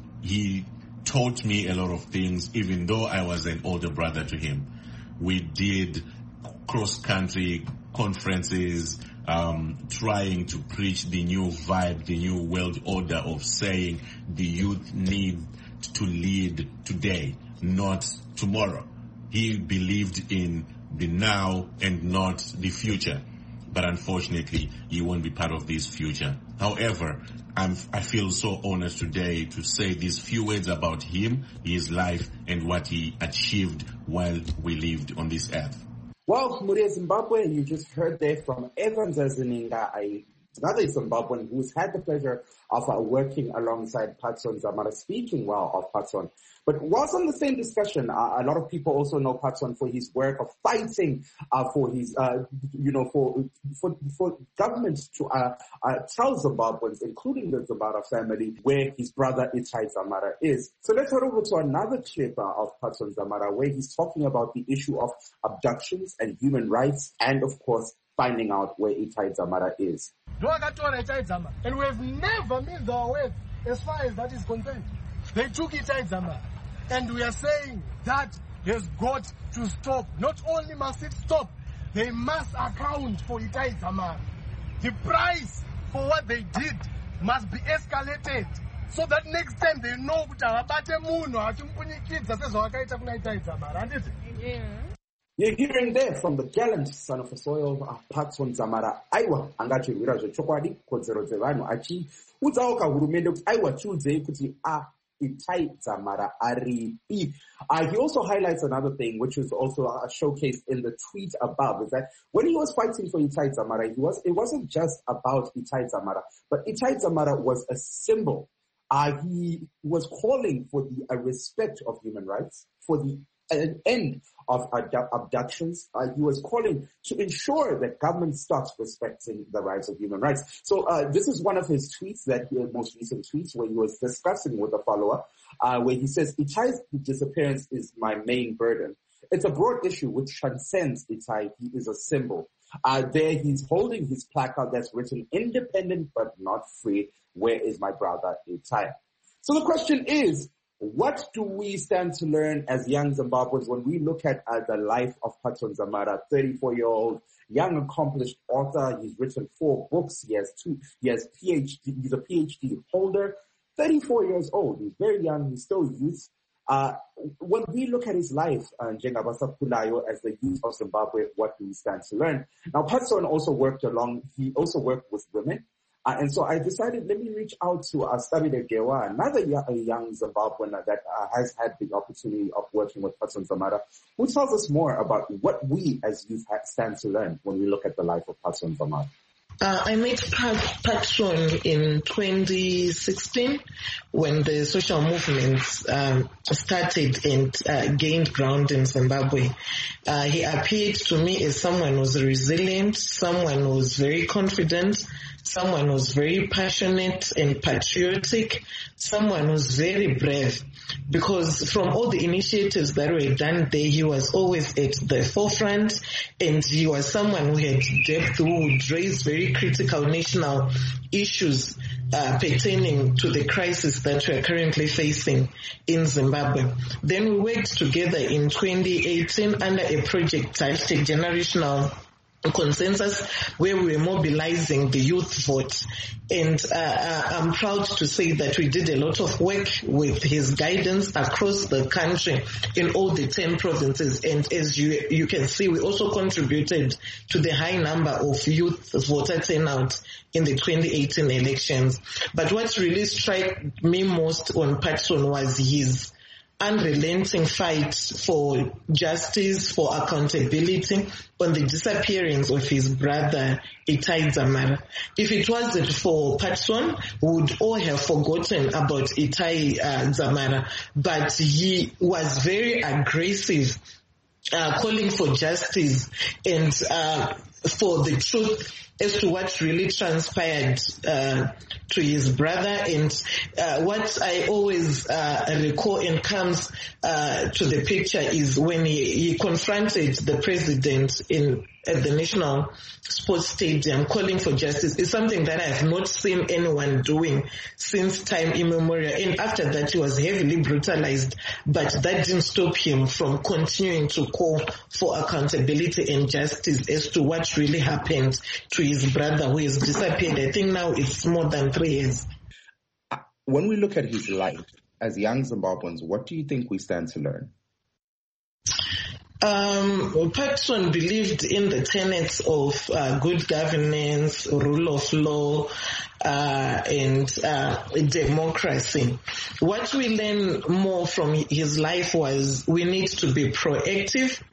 He taught me a lot of things, even though I was an older brother to him. We did cross-country conferences, um, trying to preach the new vibe, the new world order of saying the youth need to lead today, not tomorrow. He believed in the now and not the future. But unfortunately, he won't be part of this future. However, I'm, I feel so honored today to say these few words about him, his life, and what he achieved while we lived on this earth. Well, Muria Zimbabwe, you just heard there from Evans Zininga. I another Zimbabwean who's had the pleasure of uh, working alongside Patson Dzamara, speaking well of Patson. But whilst on the same discussion, uh, a lot of people also know Patson for his work of fighting uh, for his, uh, you know, for for for governments to uh, uh, tell Zimbabweans, including the Dzamara family, where his brother Itai Dzamara is. So let's head over to another clip uh, of Patson Dzamara, where he's talking about the issue of abductions and human rights, and of course, finding out where Itai Dzamara is. And we have never missed our words as far as that is concerned. They took Itai Dzamara. And we are saying that has got to stop. Not only must it stop, they must account for Itai Dzamara. The price for what they did must be escalated so that next time they know yeah. You're hearing there from the gallant son of the soil, uh, Patson Dzamara. Aiwa, angachi virajo chokwadi, kodzero dzevanu, achi, udzaoka hurumende kuti aiwa chiudzei kuti ah, Itai Dzamara aripi. Uh, he also highlights another thing, which is also uh, showcased in the tweet above, is that when he was fighting for Itai Dzamara, he was, it wasn't just about Itai Dzamara, but Itai Dzamara was a symbol. Uh, he was calling for the uh, respect of human rights, for the an end of abductions. Uh, he was calling to ensure that government starts respecting the rights of human rights. So uh, this is one of his tweets, that uh, most recent tweets, where he was discussing with a follower, uh, where he says, Itai's disappearance is my main burden. It's a broad issue which transcends Itai. He is a symbol. Uh, there he's holding his placard that's written, independent but not free. Where is my brother Itai? So the question is, what do we stand to learn as young Zimbabweans when we look at uh, the life of Patson Dzamara, thirty-four-year-old, young, accomplished author? He's written four books. He has two. He has PhD. He's a PhD holder. thirty-four years old. He's very young. He's still youth. Uh, when we look at his life, uh, Njengabasa Kulayo, as the youth of Zimbabwe, what do we stand to learn? Now, Patson also worked along. He also worked with women. Uh, and so I decided, let me reach out to uh, Stabile Gewa, another young, young Zimbabwean that uh, has had the opportunity of working with Patson Dzamara, who tells us more about what we as youth stand to learn when we look at the life of Patson Dzamara. Uh, I met Patson in twenty sixteen when the social movements um, started and uh, gained ground in Zimbabwe. Uh, he appeared to me as someone who was resilient, someone who was very confident, someone who was very passionate and patriotic, someone who was very brave. Because from all the initiatives that were done there, he was always at the forefront, and he was someone who had depth, who would raise very critical national issues uh, pertaining to the crisis that we are currently facing in Zimbabwe. Then we worked together in twenty eighteen under a project titled Generational Consensus, where we were mobilizing the youth vote. And uh, I'm proud to say that we did a lot of work with his guidance across the country in all the ten provinces. And as you you can see, we also contributed to the high number of youth voter turnout in the twenty eighteen elections. But what really struck me most on Patson was his unrelenting fight for justice, for accountability on the disappearance of his brother Itai Dzamara. If it wasn't for Patson, we would all have forgotten about Itai uh, Dzamara, but he was very aggressive, uh, calling for justice and uh, for the truth as to what really transpired uh, to his brother. And uh, what I always uh, recall and comes uh, to the picture is when he, he confronted the president in at the National Sports Stadium calling for justice. Is something that I have not seen anyone doing since time immemorial. And after that, he was heavily brutalized, but that didn't stop him from continuing to call for accountability and justice as to what really happened to his brother who has disappeared. I think now it's more than three years. When we look at his life as young Zimbabweans, what do you think we stand to learn? Um, Patson believed in the tenets of uh, good governance, rule of law, uh, and uh, democracy. What we learned more from his life was we need to be proactive.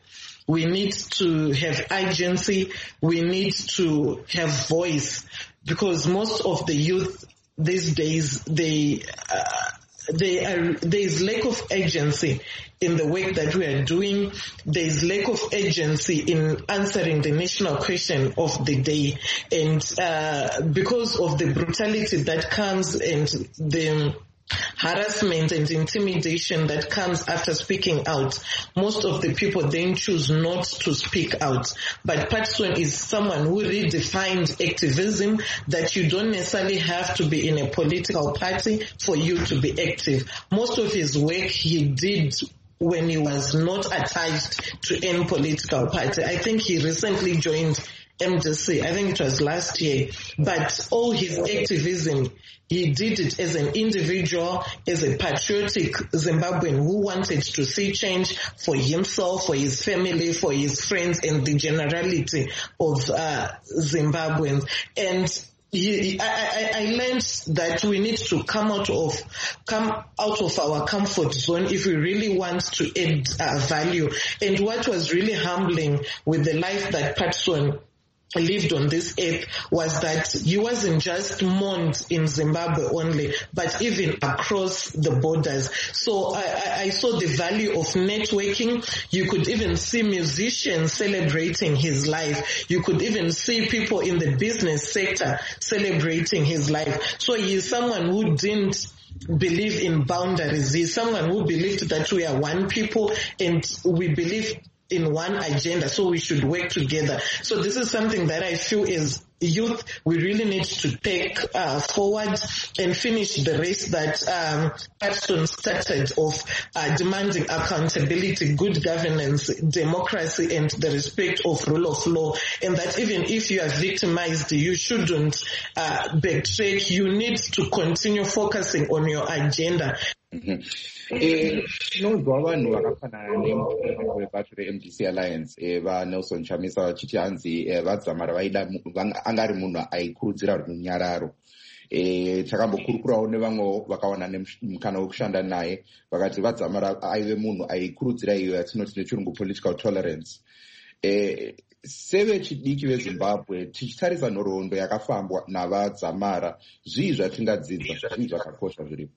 We need to have agency. We need to have voice, because most of the youth these days, they, uh, they are, there is lack of agency in the work that we are doing. There is lack of agency in answering the national question of the day. And uh, because of the brutality that comes and the harassment and intimidation that comes after speaking out, most of the people then choose not to speak out. But Patson is someone who redefined activism, that you don't necessarily have to be in a political party for you to be active. Most of his work he did when he was not attached to any political party. I think he recently joined M D C, I think it was last year, but all his activism, he did it as an individual, as a patriotic Zimbabwean who wanted to see change for himself, for his family, for his friends, and the generality of uh, Zimbabweans. And He, I, I, I learned that we need to come out of come out of our comfort zone if we really want to add uh, value. And what was really humbling with the life that Patson lived on this earth was that he wasn't just mourned in Zimbabwe only, but even across the borders. So I, I saw the value of networking. You could even see musicians celebrating his life. You could even see people in the business sector celebrating his life. So he is someone who didn't believe in boundaries. He's someone who believed that we are one people and we believe in one agenda, so we should work together. So this is something that I feel is youth, we really need to take uh, forward and finish the race that um, Patson started of uh, demanding accountability, good governance, democracy, and the respect of rule of law. And that even if you are victimized, you shouldn't uh, backtrack. You need to continue focusing on your agenda. Tinonzwa vanhu vakafanana nemukuru webato re-M D C Alliance vaNelson Chamisa vachiti hanzi vadzamara vaida anga ari munhu aikurudzira runyararo. Takambokurukurawo nevamwe vakawana mukana wekushanda naye vakati vadzamara aive munhu aikurudzira iyo yatinoti nechirungu political tolerance. Sevechidiki veZimbabwe tichitarisa nhoroondo yakafambwa navadzamara, zvii zvatingadzidza, zvii zvakakosha zviripo?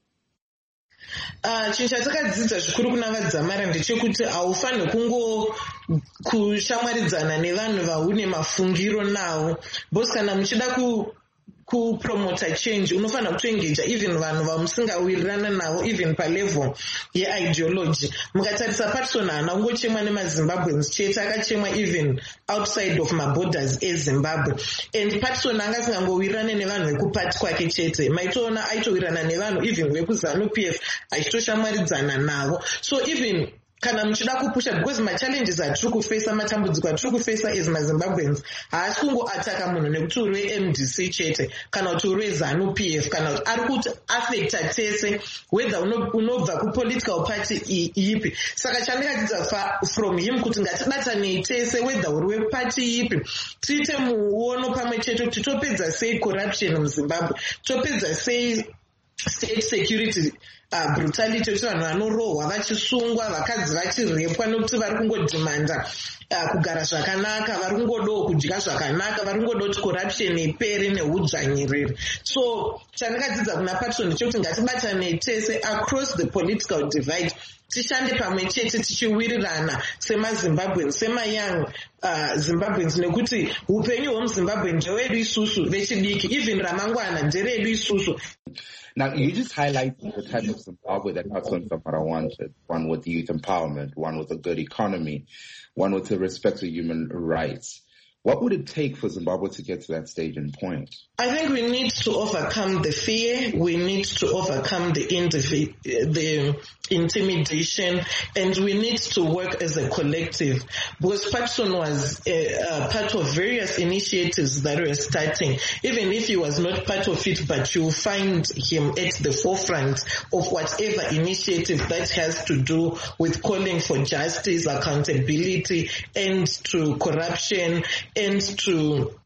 Uh, chinhu chatakadzidza zvikuru kuna vadzamara ndechekuti haufanhi kungo kushamwaridzana nevanhu vaune mafungiro navo, bhosi kana muchida ku kupromota change unofanira kutoengeja even vanhu vamusingawirirana navo even palevel yeideology. Mukatarisa Patson haana kungochemwa nemaZimbabweans chete, akachemwa even outside of maborders eZimbabwe. And Patson anga asingangowirirane nevanhu vekupati kwake chete, maitoona aitowirirana nevanhu even vekuZANU P F achitoshamwaridzana navo. So even kana muchida kupusha, because machallenges atiri kufesa, matambudziko atiri kufesa as maZimbabweans haasi kungoataka munhu nekuti uri we-M D C chete kana kuti uri we-ZANU P F, kana kuti ari kuti affecta tese whether unobva kupolitical party ipi. Saka chandikadzidza from him kuti ngatibatanei tese whether uri weparty ipi, tiite muono pamwe chete kuti topedza sei corruption muZimbabwe, topedza sei state security Uh, brutality, kuti vanhu vanorohwa vachisungwa, vakadzi vachirepwa nekuti vari kungodhimanda uh, kugara zvakanaka, vari kungodawo kudya zvakanaka, vari kungodawo kuti corruption ipere nehudzvanyiriri. So chandikadzidza kuna Patson ndechekuti ngatibatanei tese across the political divide, tishande pamwe chete tichiwirirana semaZimbabweans, semayoung uh, Zimbabweans, nekuti upenyu hwemuZimbabwe ndehwedu isusu vechidiki, even ramangwana nderedu isusu. Now, you just highlight the type of Zimbabwe that Patson Zamara wanted, one with youth empowerment, one with a good economy, one with a respect for human rights. What would it take for Zimbabwe to get to that stage and point? I think we need to overcome the fear. We need to overcome the, indiv- the intimidation, and we need to work as a collective. Because Patson was a, a part of various initiatives that were starting. Even if he was not part of it, but you find him at the forefront of whatever initiative that has to do with calling for justice, accountability, and to corruption, and to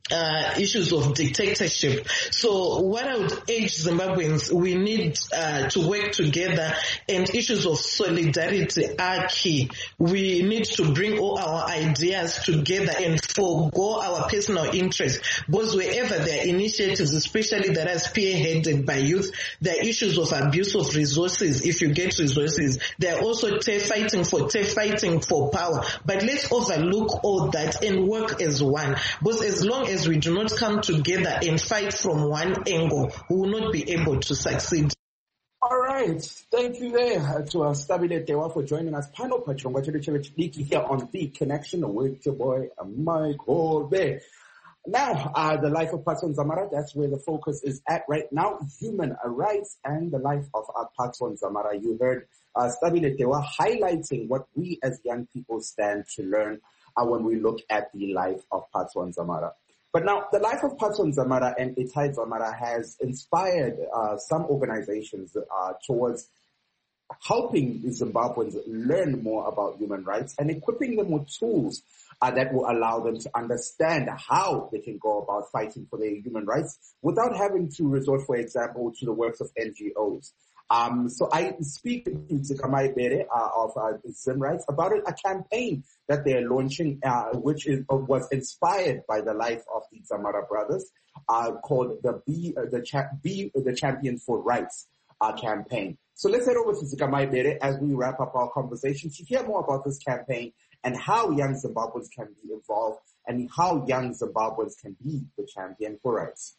Uh, issues of dictatorship. So what I would urge Zimbabweans, we need uh, to work together, and issues of solidarity are key. We need to bring all our ideas together and forego our personal interests, because wherever there are initiatives, especially that are spearheaded by youth, there are issues of abuse of resources. If you get resources, there are also t- fighting for t- fighting for power. But let's overlook all that and work as one, because as long as we do not come together and fight from one angle, we will not be able to succeed. All right. Thank you there to uh, Stabile Dewa for joining us. Pano Pachonga Chirichirichiki here on The Connection with your boy Michael there. Now, uh, the life of Patson Zamara, that's where the focus is at right now. Human rights and the life of uh, Patson Zamara. You heard uh, Stabile Dewa highlighting what we as young people stand to learn uh, when we look at the life of Patson Zamara. But now, the life of Patson Zamara and Itai Zamara has inspired uh, some organizations uh, towards helping Zimbabweans learn more about human rights and equipping them with tools uh, that will allow them to understand how they can go about fighting for their human rights without having to resort, for example, to the works of N G Os. Um, so I speak to Zikamai Bere uh, of uh, Zim Rights about a, a campaign that they're launching, uh, which is, uh, was inspired by the life of the Zamara brothers, uh, called the Be uh, the cha- Be the Champion for Rights uh, campaign. So let's head over to Zikamai Bere as we wrap up our conversation to hear more about this campaign and how young Zimbabweans can be involved and how young Zimbabweans can be the champion for rights.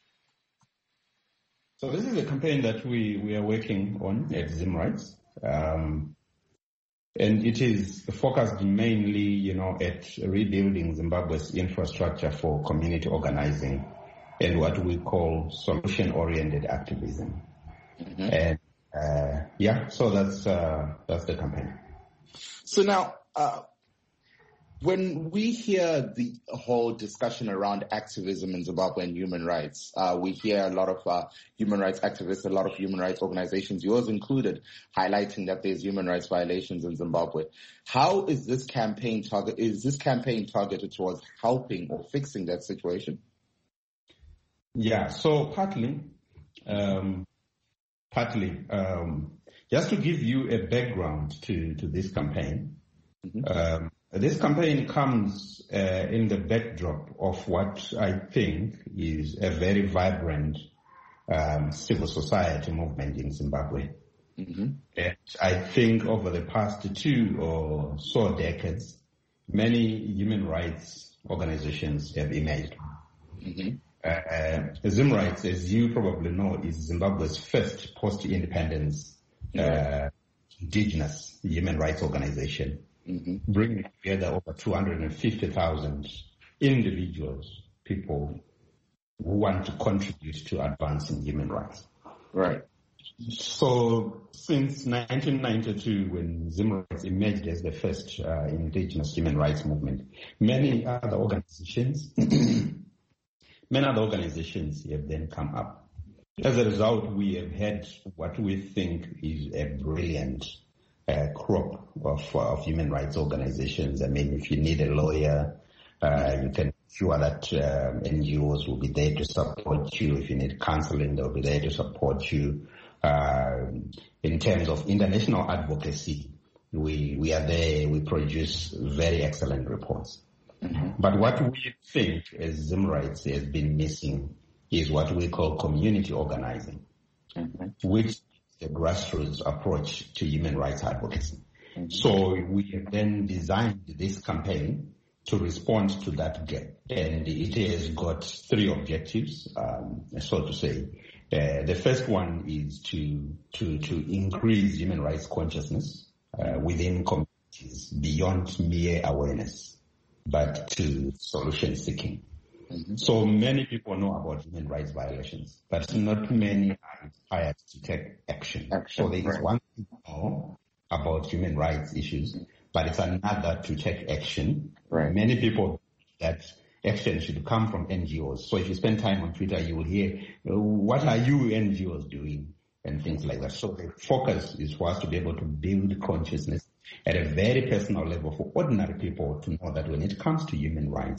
So this is a campaign that we, we are working on at Zim Rights. Um, and it is focused mainly, you know, at rebuilding Zimbabwe's infrastructure for community organizing and what we call solution-oriented activism. Mm-hmm. And, uh, yeah, so that's, uh, that's the campaign. So now, uh, when we hear the whole discussion around activism in Zimbabwe and human rights, uh, we hear a lot of uh, human rights activists, a lot of human rights organizations, yours included, highlighting that there's human rights violations in Zimbabwe. How is this campaign target? Is this campaign targeted towards helping or fixing that situation? Yeah, so partly, um, partly, um, just to give you a background to to this campaign. Mm-hmm. Um, This campaign comes uh, in the backdrop of what I think is a very vibrant um, civil society movement in Zimbabwe. Mm-hmm. And I think over the past two or so decades, many human rights organizations have emerged. Mm-hmm. Uh, Zim Rights, as you probably know, is Zimbabwe's first post-independence mm-hmm. uh, indigenous human rights organization. Mm-hmm. Bringing together over two hundred fifty thousand individuals, people who want to contribute to advancing human rights. Right. So since nineteen ninety-two, when Zim Rights emerged as the first uh, indigenous human rights movement, many other organizations, many other organizations have then come up. As a result, we have had what we think is a brilliant Uh, crop of, uh, of human rights organizations. I mean, if you need a lawyer, uh, you can ensure that uh, N G Os will be there to support you. If you need counseling, they'll be there to support you. Uh, in terms of international advocacy, we, we are there, we produce very excellent reports. Mm-hmm. But what we think as Zim Rights has been missing is what we call community organizing, mm-hmm. which the grassroots approach to human rights advocacy. Mm-hmm. So we have then designed this campaign to respond to that gap. And it has got three objectives, um, so to say. Uh, the first one is to, to, to increase human rights consciousness uh, within communities beyond mere awareness, but to solution seeking. Mm-hmm. So many people know about human rights violations, but not many are inspired to take action. action so there right. is one thing to know about human rights issues, but it's another to take action. Right. Many people that action should come from N G Os. So if you spend time on Twitter, you will hear, what are you N G Os doing? And things like that. So the focus is for us to be able to build consciousness at a very personal level for ordinary people to know that when it comes to human rights,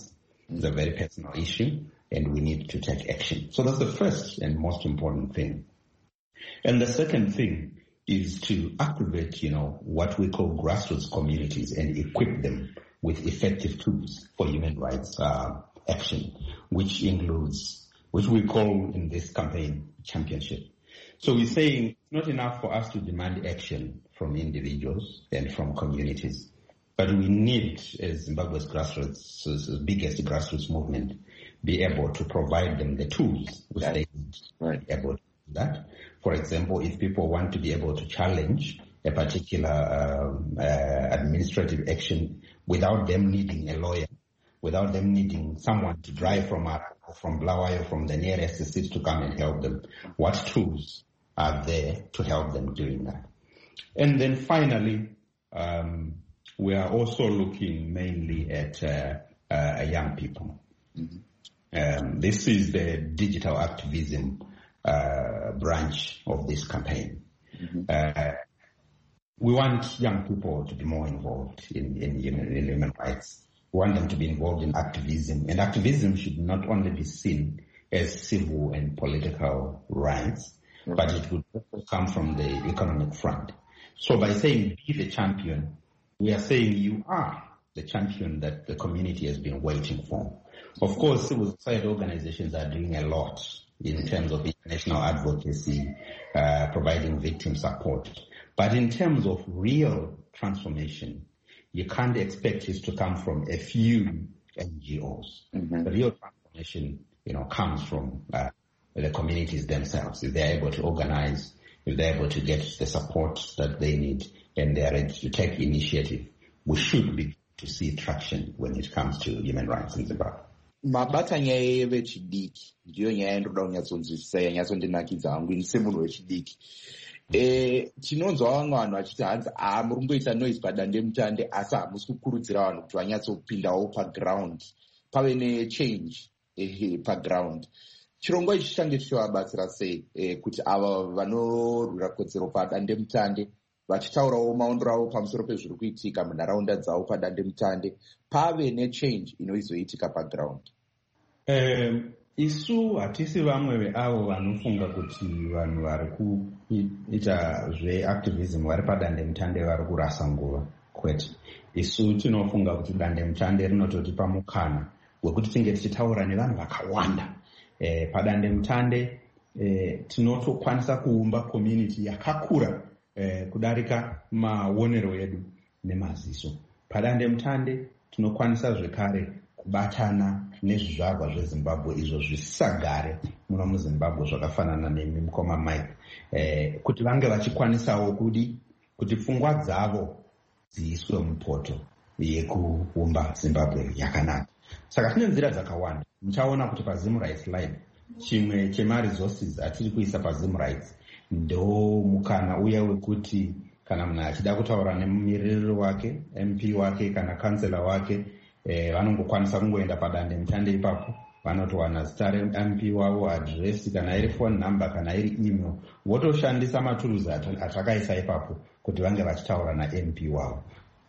It's a very personal issue, and we need to take action. So that's the first and most important thing. And the second thing is to activate, you know, what we call grassroots communities and equip them with effective tools for human rights uh, action, which includes, which we call in this campaign, championship. So we're saying it's not enough for us to demand action from individuals and from communities, but we need, as Zimbabwe's grassroots, as biggest grassroots movement, be able to provide them the tools which they need to be able to do that. For example, if people want to be able to challenge a particular um, uh, administrative action without them needing a lawyer, without them needing someone to drive from Ara or from Blawayo or from the nearest city to come and help them, what tools are there to help them doing that? And then finally, um, we are also looking mainly at uh, uh, young people. Mm-hmm. Um, this is the digital activism uh, branch of this campaign. Mm-hmm. Uh, we want young people to be more involved in, in, human, in human rights. We want them to be involved in activism. And activism should not only be seen as civil and political rights, mm-hmm. but it would also come from the economic front. So by saying be the champion, we are saying you are the champion that the community has been waiting for. Of course, civil society organizations are doing a lot in terms of international advocacy, uh, providing victim support. But in terms of real transformation, you can't expect it to come from a few N G Os. Mm-hmm. The real transformation, you know, comes from uh, the communities themselves. If they're able to organize, if they're able to get the support that they need, and they're ready to take initiative, we should be to see traction when it comes to human rights in Zimbabwe. Mabata nyaya vechidiki ndiyo nyaya yandoda kunyatsonzwisisa yanyatsondinakidza hangu ini semunhu wechidiki. Eh, tinonzwa vamwe vanhu vachiti hanzi ah muri kungoita noise padande mutande asi hamusi kukurudzira vanhu kuti vanyatsopindawo paground pave nechange ehe paground. Chirongwa ichi chichange chichivabatsira sei eh, kuti ava vanorwira kodzero padande mutande vachitaurawo maondero avo pamusoro pezviri kuitika munharaunda dzavo padande mutande pave nechange inoizoitika paground? Um, isu hatisi vamwe veavo vanofunga kuti vanhu vari kuita zveactivism vari padande mutande vari kurasa nguva, kwete. Isu tinofunga kuti dande mutande rinototipa mukana wekuti tinge tichitaura nevanhu vakawanda. Eh, padande mutande eh, tinotokwanisa kuumba community yakakura eh, kudarika maonero edu nemaziso. Padande mutande tinokwanisa zvekare kubatana nezvizvarwa zveZimbabwe izvo zvisagare muno muZimbabwe zvakafanana nemi mukoma Mike, eh, kuti vange vachikwanisawo kudi kuti pfungwa dzavo dziiswe mupoto yekuumba Zimbabwe yakanaka. Saka tine nzira dzakawanda. Muchaona kuti paZim Rights Live chimwe chemaresources atiri kuisa paZim Rights ndo mukana uya wekuti kana munhu achida kutaura nemumiriri wake, M P wake kana kansela wake, eh, vanongokwanisa kungoenda padande mutande ipapo, vanotowana zita re-M P wavo, address kana iri phone number kana iri email, votoshandisa maturuzi atakaisa ipapo kuti vange vachitaura na-M P wavo.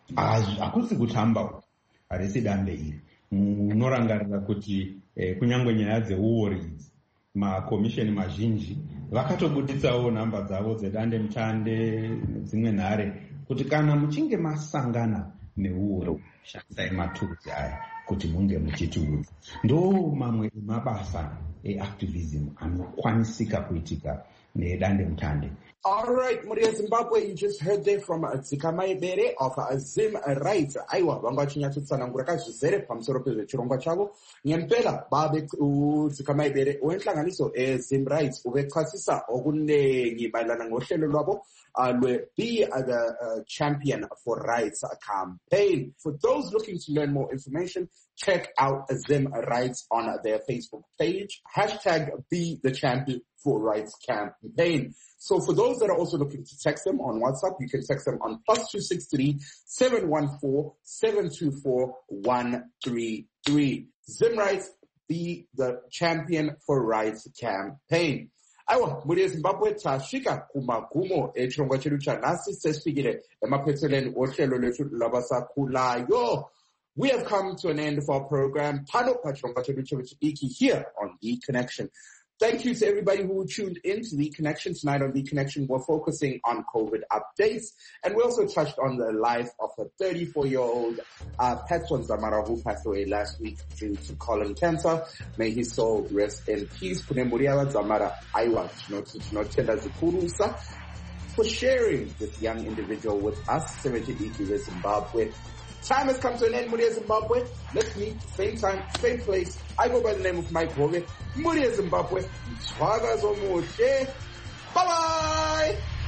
Hakusi kutamba, harisi dambe iri. Munorangarira kuti eh, kunyangwe nyaya dzeuori idzi makomisheni mazhinji vakatobuditsawo namba dzavo dzedande mutande dzimwe nhare kuti kana muchinge masangana neuori shandisai maturuzi aya kuti munge muchitiudza. Ndo mamwe emabasa eactivism anokwanisika kuitika nedande mutande. All right, Muria Zimbabwe, you just heard there from Dzikamai Bere of Zim Rights. Aiwa, vanga chinyatsotsangura kazvizere pamusoro pezvechirongwa chavo. Nyempela babe Dzikamai Bere wenhlanganiso eZim Rights ubexhasisa okunengi mayelana ngohlelo lwabo lwe Be the Champion for Rights campaign. For those looking to learn more information, check out Zim Rights on their Facebook page. Hashtag Be the Champion for Rights campaign. So for those that are also looking to text them on WhatsApp, you can text them on plus two six three seven one four seven two four one three three. Zim Rights, Be the Champion for Rights campaign. Aiwa, muri Zimbabwe tasvika kumagumo echirongwa chedu chanhasi sesvikire emapetseleni ohlelo lwetu labasakulayo. We have come to an end of our program. Pano Patron here on The Connection. Thank you to everybody who tuned in to The Connection. Tonight on The Connection, we're focusing on COVID updates. And we also touched on the life of a thirty-four-year-old uh, Patson Zamara who passed away last week due to colon cancer. May his soul rest in peace. Kunemuriala Zamara Aiwa Chinotenda Zikurusa for sharing this young individual with us, seventy-eight years Zimbabwe. Time has come to an end, Muria Zimbabwe. Let's meet, same time, same place. I go by the name of Mike Bove. Muria Zimbabwe. Bye-bye.